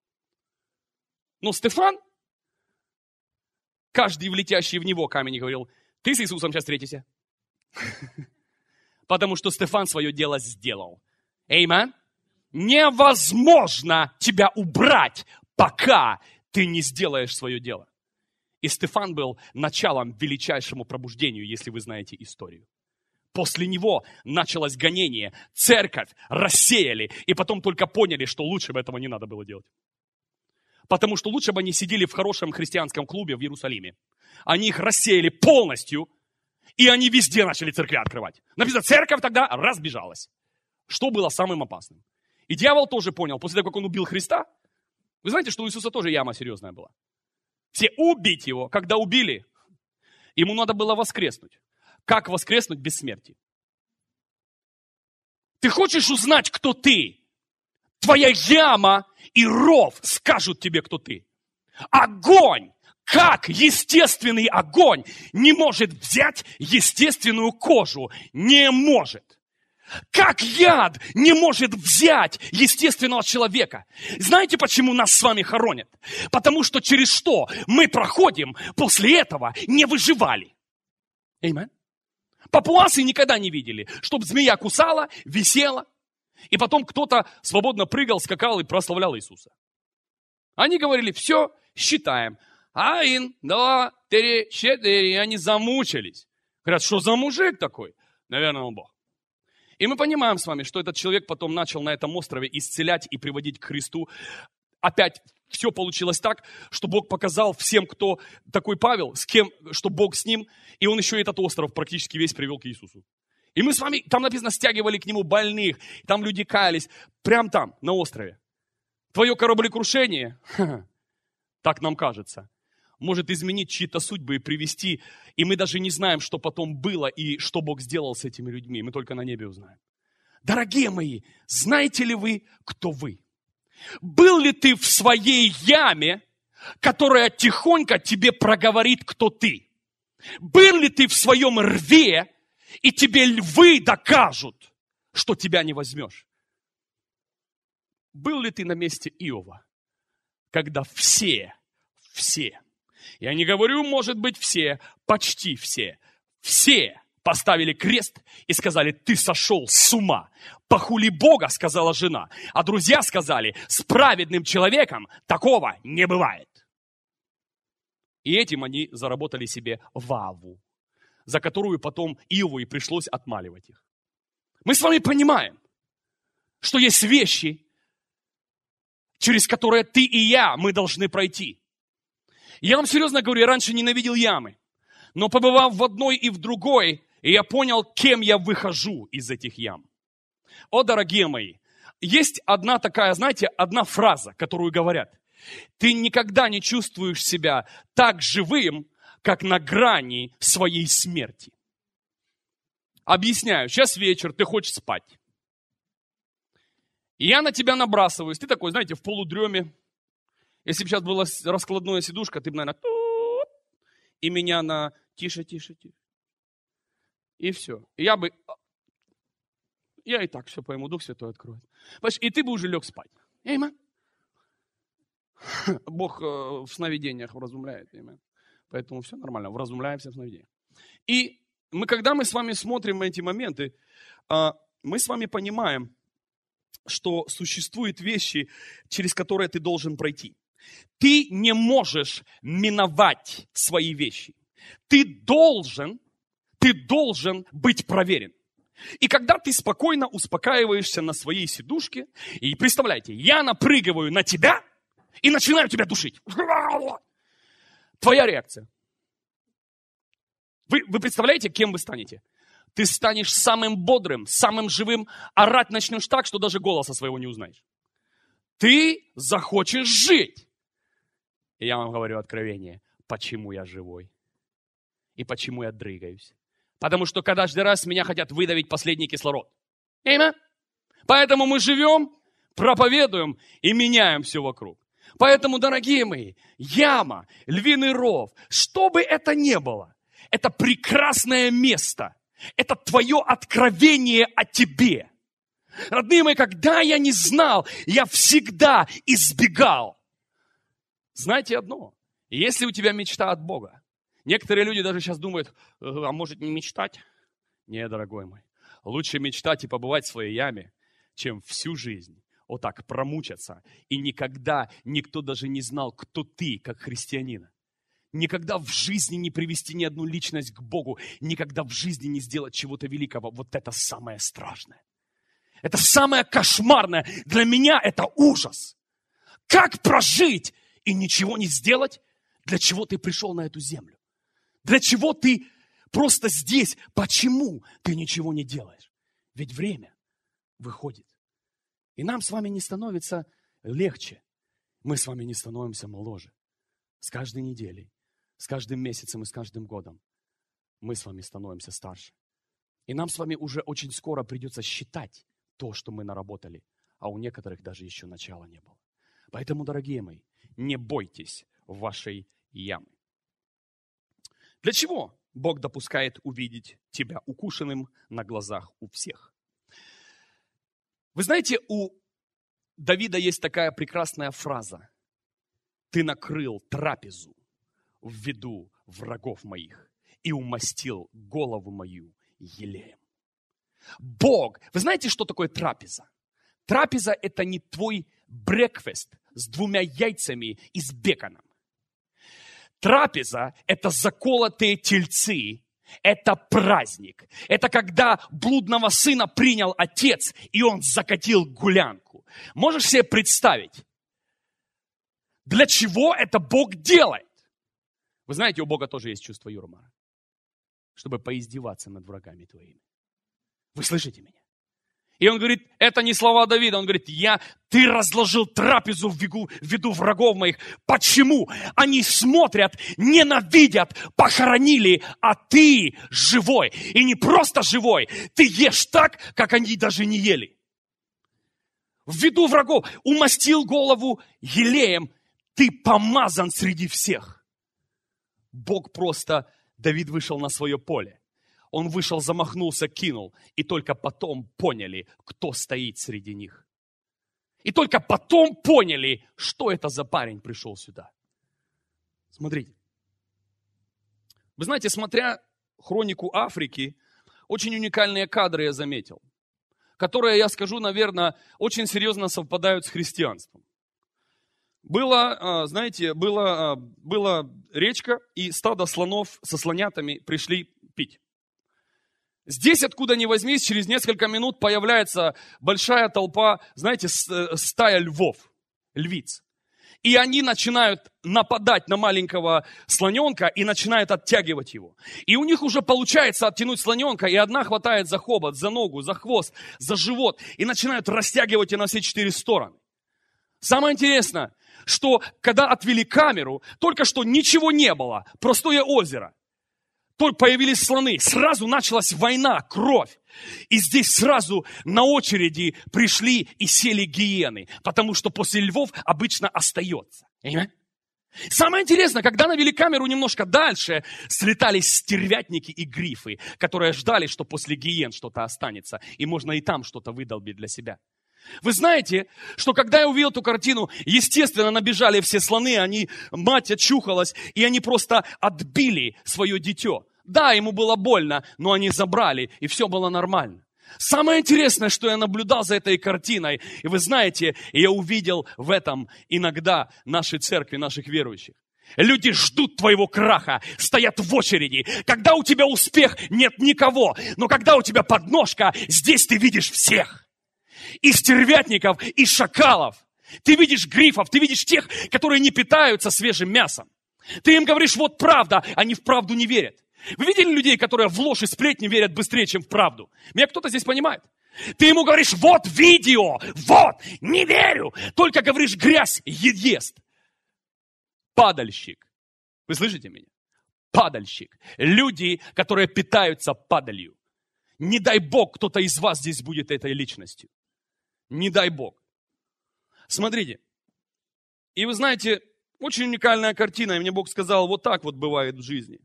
Но Стефан, каждый влетящий в него камень, говорил: ты с Иисусом сейчас встретишься. Потому что Стефан свое дело сделал. Аминь. Невозможно тебя убрать, пока ты не сделаешь свое дело. И Стефан был началом величайшему пробуждению, если вы знаете историю. После него началось гонение, церковь рассеяли, и потом только поняли, что лучше бы этого не надо было делать. Потому что лучше бы они сидели в хорошем христианском клубе в Иерусалиме. Они их рассеяли полностью, и они везде начали церкви открывать. Написано, церковь тогда разбежалась. Что было самым опасным? И дьявол тоже понял, после того, как он убил Христа, вы знаете, что у Иисуса тоже яма серьезная была. Все убить его, когда убили, ему надо было воскреснуть. Как воскреснуть без смерти? Ты хочешь узнать, кто ты? Твоя яма и ров скажут тебе, кто ты. Огонь, как естественный огонь, не может взять естественную кожу. Не может. Как яд не может взять естественного человека. Знаете, почему нас с вами хоронят? Потому что через что мы проходим, после этого не выживали. Аминь. Папуасы никогда не видели, чтобы змея кусала, висела, и потом кто-то свободно прыгал, скакал и прославлял Иисуса. Они говорили, все, считаем. Один, два, три, четыре. И они замучились. Говорят, что за мужик такой? Наверное, он Бог. И мы понимаем с вами, что этот человек потом начал на этом острове исцелять и приводить к Христу. Опять все получилось так, что Бог показал всем, кто такой Павел, с кем, что Бог с ним, и он еще этот остров практически весь привел к Иисусу. И мы с вами, там написано, стягивали к нему больных, там люди каялись, прямо там, на острове. Твое кораблекрушение, так нам кажется, может изменить чьи-то судьбы и привести, и мы даже не знаем, что потом было и что Бог сделал с этими людьми, мы только на небе узнаем. Дорогие мои, знаете ли вы, кто вы? Был ли ты в своей яме, которая тихонько тебе проговорит, кто ты? Был ли ты в своем рве, и тебе львы докажут, что тебя не возьмешь? Был ли ты на месте Иова, когда все, все, я не говорю, может быть, все, почти все, все поставили крест и сказали, ты сошел с ума. Похули Бога, сказала жена. А друзья сказали, с праведным человеком такого не бывает. И этим они заработали себе ваву, за которую потом Иову и пришлось отмаливать их. Мы с вами понимаем, что есть вещи, через которые ты и я, мы должны пройти. Я вам серьезно говорю, я раньше ненавидел ямы, но побывав в одной и в другой, я понял, кем я выхожу из этих ям. О, дорогие мои, есть одна такая, знаете, одна фраза, которую говорят. Ты никогда не чувствуешь себя так живым, как на грани своей смерти. Объясняю, сейчас вечер, ты хочешь спать. И я на тебя набрасываюсь, ты такой, знаете, в полудреме. Если бы сейчас была раскладная сидушка, ты бы, наверное, и меня на тише, тише, тише. И все. И я бы, я и так все пойму, Дух Святой откроет. И ты бы уже лег спать. Аминь. Бог в сновидениях вразумляет. Аминь. Поэтому все нормально, вразумляемся в сновидениях. И мы, когда мы с вами смотрим эти моменты, мы с вами понимаем, что существуют вещи, через которые ты должен пройти. Ты не можешь миновать свои вещи. Ты должен, ты должен быть проверен. И когда ты спокойно успокаиваешься на своей сидушке, и представляете, я напрыгиваю на тебя и начинаю тебя душить. Твоя реакция. Вы, вы представляете, кем вы станете? Ты станешь самым бодрым, самым живым, орать начнешь так, что даже голоса своего не узнаешь. Ты захочешь жить. И я вам говорю откровение, почему я живой и почему я дрыгаюсь. Потому что каждый раз меня хотят выдавить последний кислород. Имя? Поэтому мы живем, проповедуем и меняем все вокруг. Поэтому, дорогие мои, яма, львиный ров, что бы это ни было, это прекрасное место. Это твое откровение о тебе. Родные мои, когда я не знал, я всегда избегал. Знаете одно, если у тебя мечта от Бога, некоторые люди даже сейчас думают, а может не мечтать? Не, дорогой мой, лучше мечтать и побывать в своей яме, чем всю жизнь вот так промучаться. И никогда никто даже не знал, кто ты, как христианина. Никогда в жизни не привести ни одну личность к Богу, никогда в жизни не сделать чего-то великого. Вот это самое страшное. Это самое кошмарное. Для меня это ужас. Как прожить и ничего не сделать? Для чего ты пришел на эту землю? Для чего ты просто здесь? Почему ты ничего не делаешь? Ведь время выходит. И нам с вами не становится легче. Мы с вами не становимся моложе. С каждой неделей, с каждым месяцем и с каждым годом мы с вами становимся старше. И нам с вами уже очень скоро придется считать то, что мы наработали, а у некоторых даже еще начала не было. Поэтому, дорогие мои, не бойтесь вашей ямы. Для чего Бог допускает увидеть тебя укушенным на глазах у всех? Вы знаете, у Давида есть такая прекрасная фраза. «Ты накрыл трапезу в виду врагов моих и умастил голову мою елеем». Бог, вы знаете, что такое трапеза? Трапеза – это не твой брекфаст с двумя яйцами и с беконом. Трапеза – это заколотые тельцы, это праздник. Это когда блудного сына принял отец, и он закатил гулянку. Можешь себе представить, для чего это Бог делает? Вы знаете, у Бога тоже есть чувство юмора, чтобы поиздеваться над врагами твоими. Вы слышите меня? И он говорит, это не слова Давида, он говорит, я, ты разложил трапезу в виду, в виду врагов моих. Почему? Они смотрят, ненавидят, похоронили, а ты живой. И не просто живой, ты ешь так, как они даже не ели. В виду врагов умастил голову елеем, ты помазан среди всех. Бог просто, Давид вышел на свое поле. Он вышел, замахнулся, кинул. И только потом поняли, кто стоит среди них. И только потом поняли, что это за парень пришел сюда. Смотрите. Вы знаете, смотря хронику Африки, очень уникальные кадры я заметил, которые, я скажу, наверное, очень серьезно совпадают с христианством. Было, знаете, была, была речка, и стадо слонов со слонятами пришли пить. Здесь, откуда ни возьмись, через несколько минут появляется большая толпа, знаете, стая львов, львиц. И они начинают нападать на маленького слоненка и начинают оттягивать его. И у них уже получается оттянуть слоненка, и одна хватает за хобот, за ногу, за хвост, за живот, и начинают растягивать его на все четыре стороны. Самое интересное, что когда отвели камеру, только что ничего не было, простое озеро. Только появились слоны, сразу началась война, кровь. И здесь сразу на очереди пришли и сели гиены, потому что после львов обычно остается. Понимаете? Самое интересное, когда навели камеру немножко дальше, слетались стервятники и грифы, которые ждали, что после гиен что-то останется, и можно и там что-то выдолбить для себя. Вы знаете, что когда я увидел эту картину, естественно, набежали все слоны, они, мать очухалась, и они просто отбили свое дитё. Да, ему было больно, но они забрали, и все было нормально. Самое интересное, что я наблюдал за этой картиной, и вы знаете, я увидел в этом иногда нашей церкви, наших верующих. Люди ждут твоего краха, стоят в очереди. Когда у тебя успех, нет никого, но когда у тебя подножка, здесь ты видишь всех. И стервятников, и шакалов. Ты видишь грифов, ты видишь тех, которые не питаются свежим мясом. Ты им говоришь, вот правда, они в правду не верят. Вы видели людей, которые в ложь и сплетни верят быстрее, чем в правду? Меня кто-то здесь понимает? Ты ему говоришь, вот видео, вот, не верю. Только говоришь, грязь ест. Падальщик. Вы слышите меня? Падальщик. Люди, которые питаются падалью. Не дай Бог, кто-то из вас здесь будет этой личностью. Не дай Бог. Смотрите. И вы знаете, очень уникальная картина. И мне Бог сказал, вот так вот бывает в жизни.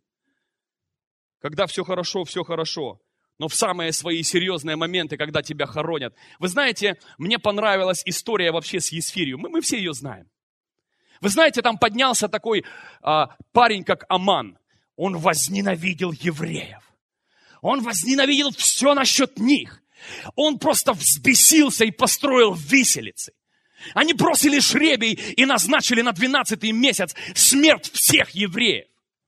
Когда все хорошо, все хорошо. Но в самые свои серьезные моменты, когда тебя хоронят. Вы знаете, мне понравилась история вообще с Есфирью. Мы, мы все ее знаем. Вы знаете, там поднялся такой а, парень, как Аман. Он возненавидел евреев. Он возненавидел все насчет них. Он просто взбесился и построил виселицы. Они бросили жребий и назначили на двенадцатый месяц смерть всех евреев.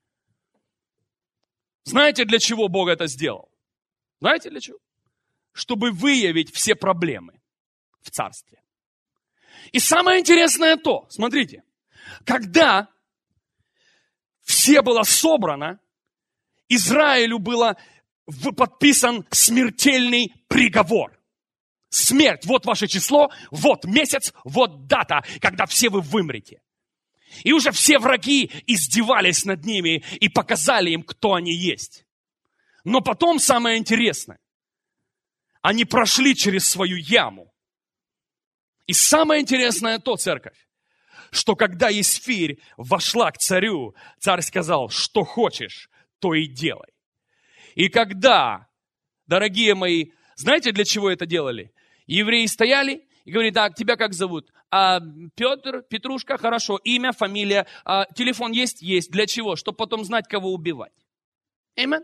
Знаете, для чего Бог это сделал? Знаете, для чего? Чтобы выявить все проблемы в царстве. И самое интересное то, смотрите, когда все было собрано, Израилю было подписан смертельный приговор. смерть, вот ваше число, вот месяц, вот дата, когда все вы вымрете. И уже все враги издевались над ними и показали им, кто они есть. Но потом самое интересное. Они прошли через свою яму. И самое интересное то, церковь, что когда Есфирь вошла к царю, царь сказал, что хочешь, то и делай. И когда, дорогие мои, знаете, для чего это делали? Евреи стояли и говорили, так, тебя как зовут? А, Петр, Петрушка, хорошо, имя, фамилия, а, телефон есть? Есть. Для чего? Чтобы потом знать, кого убивать. Аминь.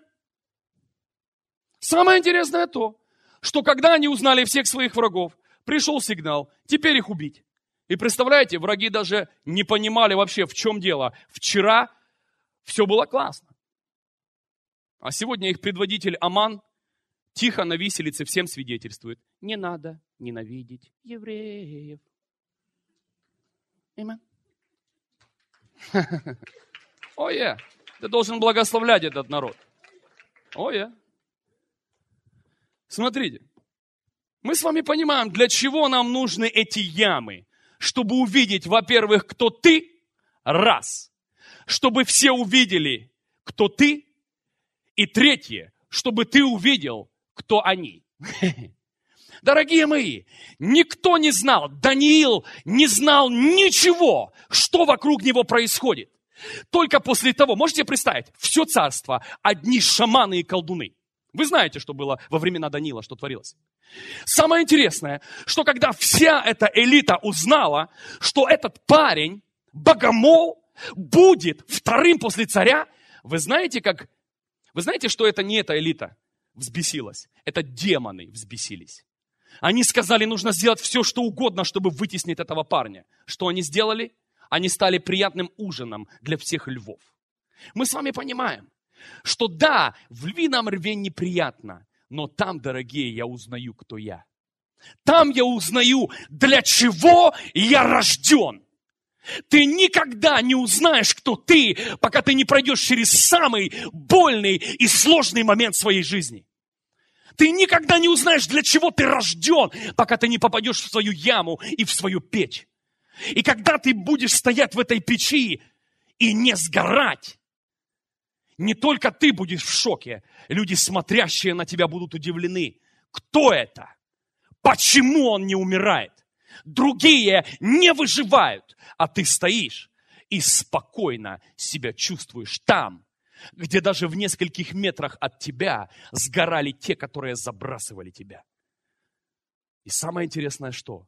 Самое интересное то, что когда они узнали всех своих врагов, пришел сигнал, теперь их убить. И представляете, враги даже не понимали вообще, в чем дело. Вчера все было классно. А сегодня их предводитель Аман тихо на виселице всем свидетельствует. Не надо ненавидеть евреев. Аминь. О, я. Ты должен благословлять этот народ. О, я. Смотрите. Мы с вами понимаем, для чего нам нужны эти ямы. Чтобы увидеть, во-первых, кто ты, раз. Чтобы все увидели, кто ты. И третье, чтобы ты увидел, кто они. Дорогие мои, никто не знал, Даниил не знал ничего, что вокруг него происходит. Только после того, можете представить, все царство, одни шаманы и колдуны. Вы знаете, что было во времена Даниила, что творилось. Самое интересное, что когда вся эта элита узнала, что этот парень, богомол, будет вторым после царя, вы знаете, как... Вы знаете, что это не эта элита взбесилась? Это демоны взбесились. Они сказали, нужно сделать все, что угодно, чтобы вытеснить этого парня. Что они сделали? Они стали приятным ужином для всех львов. Мы с вами понимаем, что да, в львином рве неприятно, но там, дорогие, я узнаю, кто я. Там я узнаю, для чего я рожден. Ты никогда не узнаешь, кто ты, пока ты не пройдешь через самый больный и сложный момент своей жизни. Ты никогда не узнаешь, для чего ты рожден, пока ты не попадешь в свою яму и в свою печь. И когда ты будешь стоять в этой печи и не сгорать, не только ты будешь в шоке, люди, смотрящие на тебя, будут удивлены. Кто это? Почему он не умирает? Другие не выживают, а ты стоишь и спокойно себя чувствуешь там, где даже в нескольких метрах от тебя сгорали те, которые забрасывали тебя. И самое интересное что?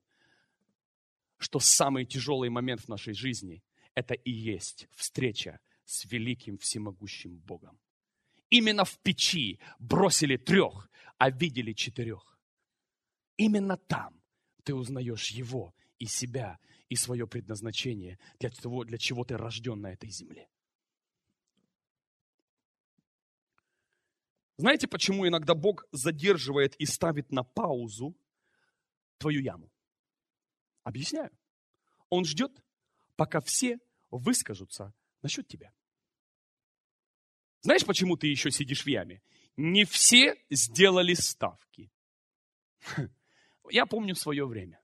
Что самый тяжелый момент в нашей жизни – это и есть встреча с великим всемогущим Богом. Именно в печи бросили трех, а видели четырех. Именно там ты узнаешь Его и себя, и свое предназначение, для того, для чего ты рожден на этой земле. Знаете, почему иногда Бог задерживает и ставит на паузу твою яму? Объясняю. Он ждет, пока все выскажутся насчет тебя. Знаешь, почему ты еще сидишь в яме? Не все сделали ставки. Я помню свое время.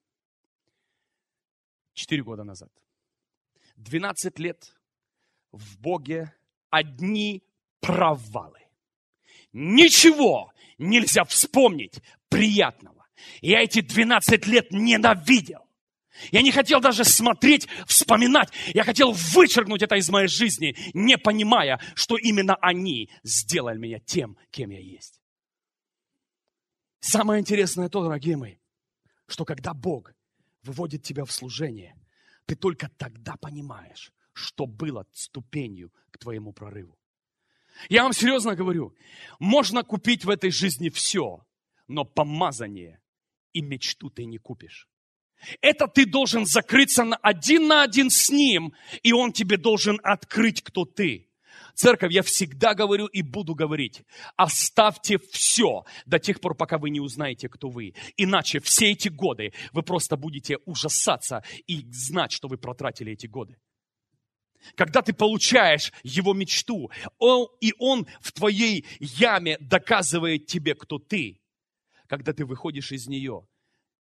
Четыре года назад. Двенадцать лет в Боге одни провалы. Ничего нельзя вспомнить приятного. Я эти двенадцать лет ненавидел. Я не хотел даже смотреть, вспоминать. Я хотел вычеркнуть это из моей жизни, не понимая, что именно они сделали меня тем, кем я есть. Самое интересное то, дорогие мои, что когда Бог выводит тебя в служение, ты только тогда понимаешь, что было ступенью к твоему прорыву. Я вам серьезно говорю, можно купить в этой жизни все, но помазание и мечту ты не купишь. Это ты должен закрыться на один на один с Ним, и Он тебе должен открыть, кто ты. Церковь, я всегда говорю и буду говорить, оставьте все до тех пор, пока вы не узнаете, кто вы. Иначе все эти годы вы просто будете ужасаться и знать, что вы протратили эти годы. Когда ты получаешь Его мечту, он, и Он в твоей яме доказывает тебе, кто ты. Когда ты выходишь из нее,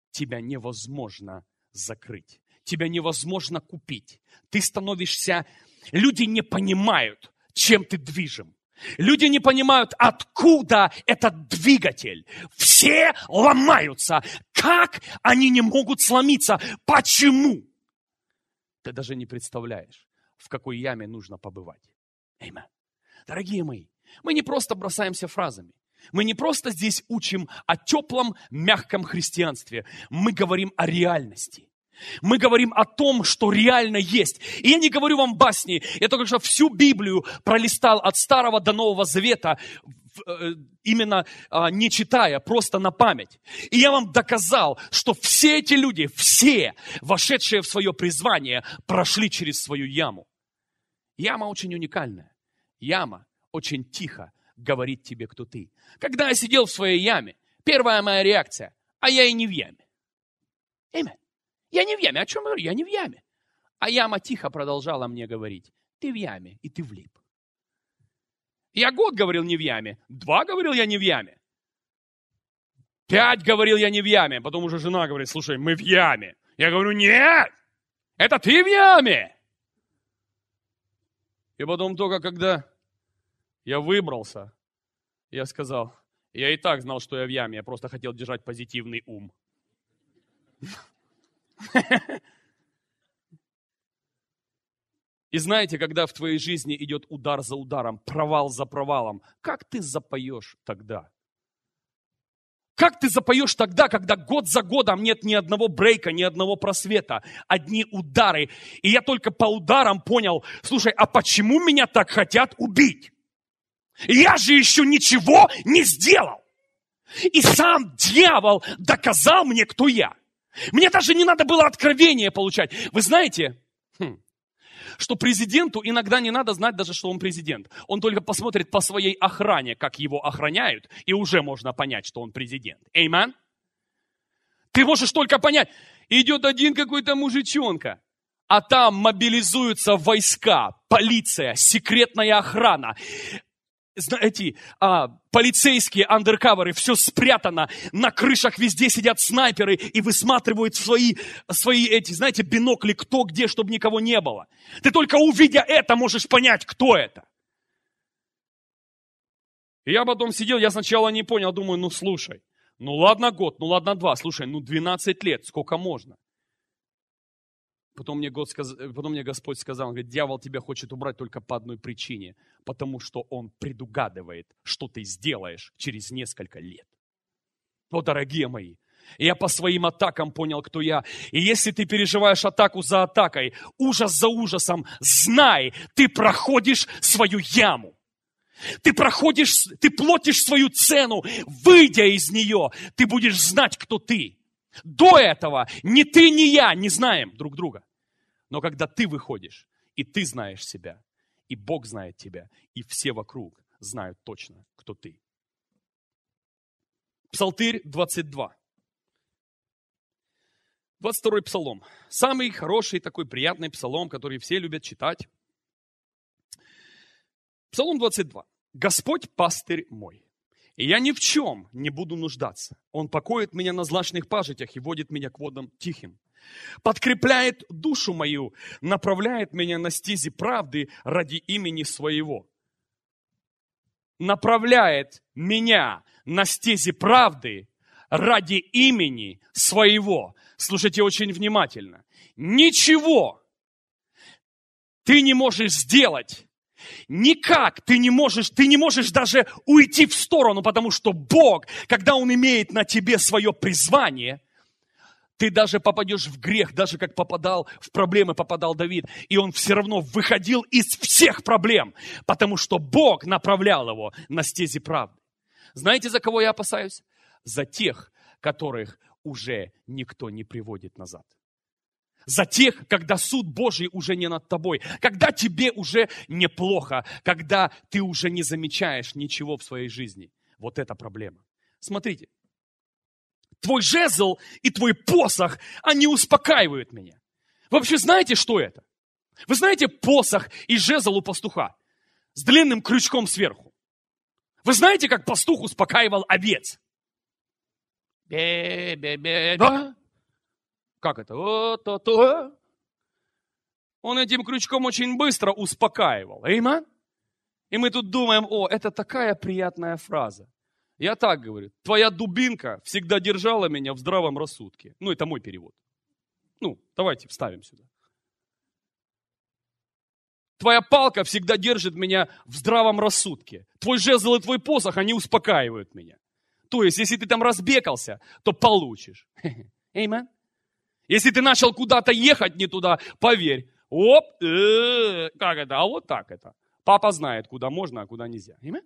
тебя невозможно закрыть. Тебя невозможно купить. Ты становишься... Люди не понимают, чем ты движим. Люди не понимают, откуда этот двигатель. Все ломаются. Как они не могут сломиться? Почему? Ты даже не представляешь, в какой яме нужно побывать. Аминь. Дорогие мои, мы не просто бросаемся фразами. Мы не просто здесь учим о теплом, мягком христианстве. Мы говорим о реальности. Мы говорим о том, что реально есть. И я не говорю вам басни. Я только что всю Библию пролистал от Старого до Нового Завета, именно не читая, просто на память. И я вам доказал, что все эти люди, все, вошедшие в свое призвание, прошли через свою яму. Яма очень уникальная. Яма очень тихо говорит тебе, кто ты. Когда я сидел в своей яме, первая моя реакция, а я и не в яме. Аминь. Я не в яме. О чем я говорю? Я не в яме. А яма тихо продолжала мне говорить. Ты в яме, и ты влип. Я год говорил не в яме. Два говорил я не в яме. Пять говорил я не в яме. Потом уже жена говорит, слушай, мы в яме. Я говорю, нет, это ты в яме. И потом только когда я выбрался, я сказал, я и так знал, что я в яме. Я просто хотел держать позитивный ум. И знаете, когда в твоей жизни идет удар за ударом, провал за провалом, как ты запоешь тогда? Как ты запоешь тогда, когда год за годом нет ни одного брейка, ни одного просвета, одни удары? И я только по ударам понял, слушай, а почему меня так хотят убить? Я же еще ничего не сделал. И сам дьявол доказал мне, кто я. Мне даже не надо было откровения получать. Вы знаете, хм, что президенту иногда не надо знать даже, что он президент. Он только посмотрит по своей охране, как его охраняют, и уже можно понять, что он президент. Аминь. Ты можешь только понять, идет один какой-то мужичонка, а там мобилизуются войска, полиция, секретная охрана. Эти а, полицейские андеркаверы, все спрятано, на крышах везде сидят снайперы и высматривают свои, свои эти, знаете, бинокли, кто где, чтобы никого не было. Ты только увидя это, можешь понять, кто это. И я потом сидел, я сначала не понял, думаю, ну слушай, ну ладно год, ну ладно два, слушай, ну двенадцать лет, сколько можно? Потом мне, Год сказ... Потом мне Господь сказал, он говорит, дьявол тебя хочет убрать только по одной причине, потому что он предугадывает, что ты сделаешь через несколько лет. О, дорогие мои, я по своим атакам понял, кто я. И если ты переживаешь атаку за атакой, ужас за ужасом, знай, ты проходишь свою яму. Ты проходишь, ты платишь свою цену, выйдя из нее, ты будешь знать, кто ты. До этого ни ты, ни я не знаем друг друга. Но когда ты выходишь, и ты знаешь себя, и Бог знает тебя, и все вокруг знают точно, кто ты. Псалтырь двадцать два. двадцать второй псалом. Самый хороший такой приятный псалом, который все любят читать. Псалом двадцать два. Господь пастырь мой, и я ни в чем не буду нуждаться. Он покоит меня на злачных пажитях и водит меня к водам тихим. Подкрепляет душу мою, направляет меня на стези правды ради имени своего. Направляет меня на стези правды ради имени своего. Слушайте очень внимательно. Ничего ты не можешь сделать. Никак ты не можешь, ты не можешь даже уйти в сторону, потому что Бог, когда Он имеет на тебе свое призвание, ты даже попадешь в грех, даже как попадал в проблемы, попадал Давид, и он все равно выходил из всех проблем, потому что Бог направлял его на стези правды. Знаете, за кого я опасаюсь? За тех, которых уже никто не приводит назад. За тех, когда суд Божий уже не над тобой, когда тебе уже неплохо, когда ты уже не замечаешь ничего в своей жизни. Вот это проблема. Смотрите, твой жезл и твой посох, они успокаивают меня. Вы вообще знаете, что это? Вы знаете посох и жезл у пастуха с длинным крючком сверху? Вы знаете, как пастух успокаивал овец? Бе-бе-бе. Да? Как это? О-то-то. Он этим крючком очень быстро успокаивал. Аминь. И мы тут думаем, о, это такая приятная фраза. Я так говорю, твоя дубинка всегда держала меня в здравом рассудке. Ну, это мой перевод. Ну, давайте вставим сюда. Твоя палка всегда держит меня в здравом рассудке. Твой жезл и твой посох, они успокаивают меня. То есть, если ты там разбекался, то получишь. Аминь. Если ты начал куда-то ехать не туда, поверь. Оп, э, как это? А вот так это. Папа знает, куда можно, а куда нельзя. Аминь.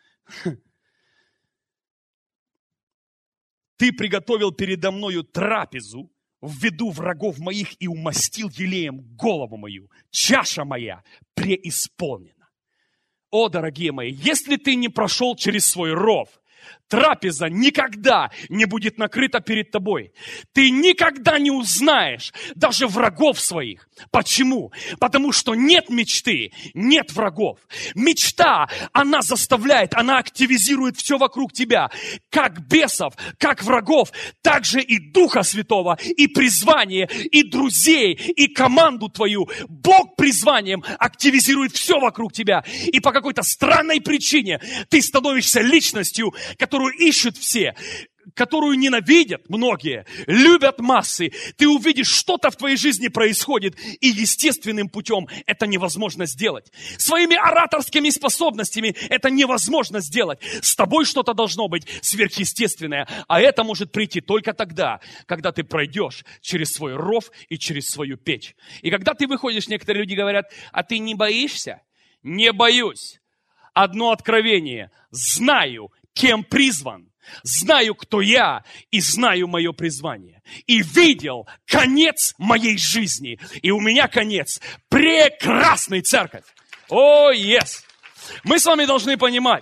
Ты приготовил передо мною трапезу в виду врагов моих и умастил елеем голову мою. Чаша моя преисполнена. О, дорогие мои, если ты не прошел через свой ров, трапеза никогда не будет накрыта перед тобой. Ты никогда не узнаешь даже врагов своих. Почему? Потому что нет мечты, нет врагов. Мечта, она заставляет, она активизирует все вокруг тебя. Как бесов, как врагов, так же и Духа Святого, и призвание, и друзей, и команду твою. Бог призванием активизирует все вокруг тебя. И по какой-то странной причине ты становишься личностью, которую ищут все, которую ненавидят многие, любят массы. Ты увидишь, что-то в твоей жизни происходит, и естественным путем это невозможно сделать. Своими ораторскими способностями это невозможно сделать. С тобой что-то должно быть сверхъестественное, а это может прийти только тогда, когда ты пройдешь через свой ров и через свою печь. И когда ты выходишь, некоторые люди говорят, а ты не боишься? Не боюсь. Одно откровение. Знаю, кем призван, знаю, кто я, и знаю мое призвание. И видел конец моей жизни. И у меня конец прекрасный, церковь. О, yes! Мы с вами должны понимать,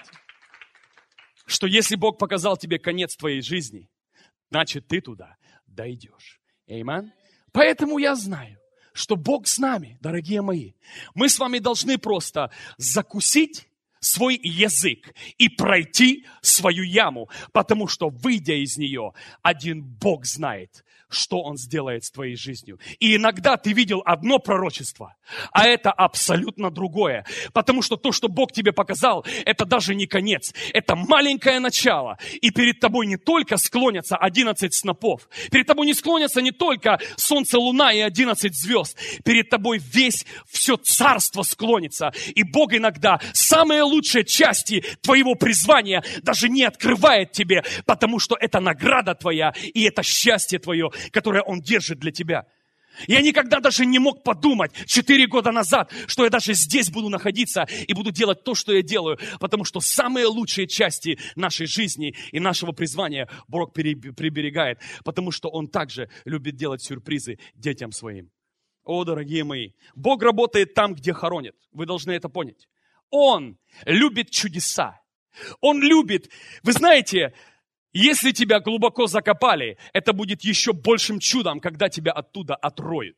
что если Бог показал тебе конец твоей жизни, значит, ты туда дойдешь. Аминь. Поэтому я знаю, что Бог с нами, дорогие мои. Мы с вами должны просто закусить свой язык и пройти свою яму, потому что, выйдя из нее, один Бог знает, что Он сделает с твоей жизнью. И иногда ты видел одно пророчество, а это абсолютно другое, потому что то, что Бог тебе показал, это даже не конец, это маленькое начало. И перед тобой не только склонятся одиннадцать снопов, перед тобой не склонятся не только солнце, луна и одиннадцать звезд, перед тобой весь, все царство склонится. И Бог иногда самые лучшие части твоего призвания даже не открывает тебе, потому что это награда твоя и это счастье твое, которое Он держит для тебя. Я никогда даже не мог подумать четыре года назад, что я даже здесь буду находиться и буду делать то, что я делаю, потому что самые лучшие части нашей жизни и нашего призвания Бог приберегает, потому что Он также любит делать сюрпризы детям своим. О, дорогие мои, Бог работает там, где хоронит. Вы должны это понять. Он любит чудеса. Он любит, вы знаете, если тебя глубоко закопали, это будет еще большим чудом, когда тебя оттуда отроют.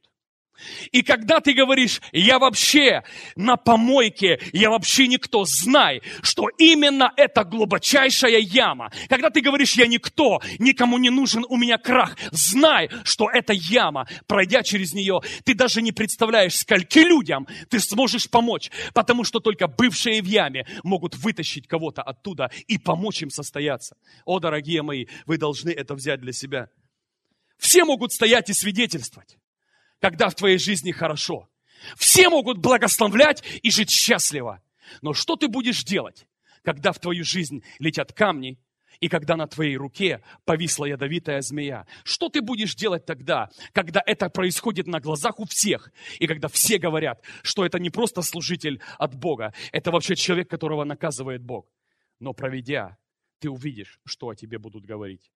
И когда ты говоришь, я вообще на помойке, я вообще никто, знай, что именно это глубочайшая яма. Когда ты говоришь, я никто, никому не нужен, у меня крах, знай, что это яма. Пройдя через нее, ты даже не представляешь, скольки людям ты сможешь помочь, потому что только бывшие в яме могут вытащить кого-то оттуда и помочь им состояться. О, дорогие мои, вы должны это взять для себя. Все могут стоять и свидетельствовать, когда в твоей жизни хорошо. Все могут благословлять и жить счастливо. Но что ты будешь делать, когда в твою жизнь летят камни, и когда на твоей руке повисла ядовитая змея? Что ты будешь делать тогда, когда это происходит на глазах у всех, и когда все говорят, что это не просто служитель от Бога, это вообще человек, которого наказывает Бог? Но проведя, ты увидишь, что о тебе будут говорить.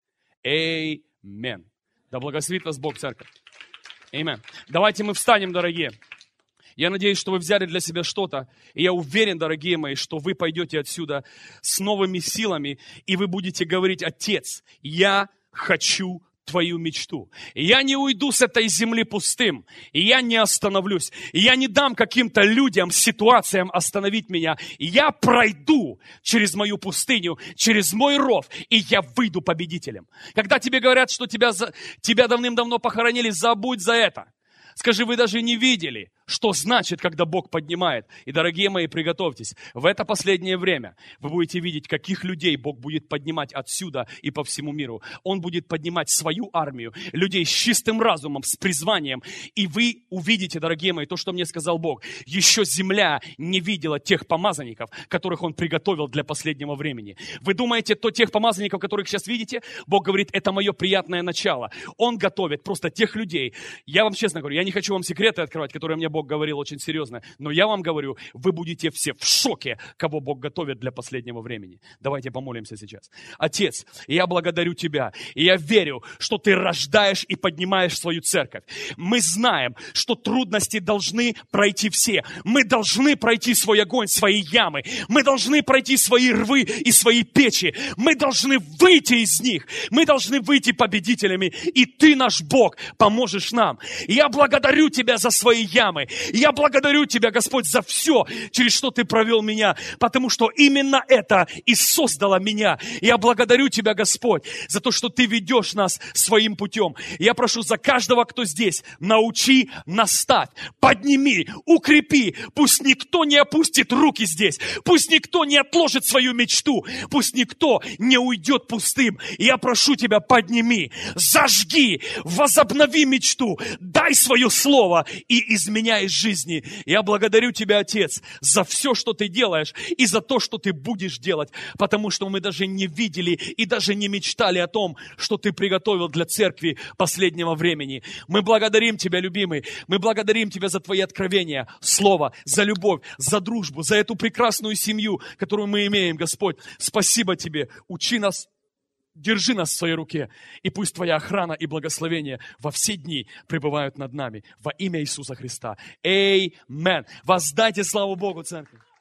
Аминь. Да благословит вас Бог, церковь. Аминь. Давайте мы встанем, дорогие. Я надеюсь, что вы взяли для себя что-то. И я уверен, дорогие мои, что вы пойдете отсюда с новыми силами, и вы будете говорить: Отец, я хочу твою мечту. И я не уйду с этой земли пустым. И я не остановлюсь. И я не дам каким-то людям, ситуациям остановить меня. И я пройду через мою пустыню, через мой ров, и я выйду победителем. Когда тебе говорят, что тебя, за... тебя давным-давно похоронили, забудь за это. Скажи, вы даже не видели, что значит, когда Бог поднимает. И, дорогие мои, приготовьтесь. В это последнее время вы будете видеть, каких людей Бог будет поднимать отсюда и по всему миру. Он будет поднимать свою армию, людей с чистым разумом, с призванием. И вы увидите, дорогие мои, то, что мне сказал Бог. Еще земля не видела тех помазанников, которых Он приготовил для последнего времени. Вы думаете, то тех помазанников, которых сейчас видите, Бог говорит, это мое приятное начало. Он готовит просто тех людей. Я вам честно говорю, я не хочу вам секреты открывать, которые мне Бог говорил очень серьезно, но я вам говорю, вы будете все в шоке, кого Бог готовит для последнего времени. Давайте помолимся сейчас. Отец, я благодарю Тебя, и я верю, что Ты рождаешь и поднимаешь свою церковь. Мы знаем, что трудности должны пройти все. Мы должны пройти свой огонь, свои ямы. Мы должны пройти свои рвы и свои печи. Мы должны выйти из них. Мы должны выйти победителями, и Ты, наш Бог, поможешь нам. И я благодарю Тебя за свои ямы. Я благодарю Тебя, Господь, за все, через что Ты провел меня, потому что именно это и создало меня. Я благодарю Тебя, Господь, за то, что Ты ведешь нас своим путем. Я прошу за каждого, кто здесь, научи, наставь, подними, укрепи. Пусть никто не опустит руки здесь, пусть никто не отложит свою мечту, пусть никто не уйдет пустым. Я прошу Тебя, подними, зажги, возобнови мечту, дай свое слово и изменяй жизни. Я благодарю Тебя, Отец, за все, что Ты делаешь, и за то, что Ты будешь делать, потому что мы даже не видели и даже не мечтали о том, что Ты приготовил для церкви последнего времени. Мы благодарим Тебя, любимый, мы благодарим Тебя за Твои откровения, Слово, за любовь, за дружбу, за эту прекрасную семью, которую мы имеем, Господь. Спасибо Тебе, учи нас, держи нас в своей руке, и пусть Твоя охрана и благословение во все дни пребывают над нами. Во имя Иисуса Христа. Аминь. Воздайте славу Богу, церковь.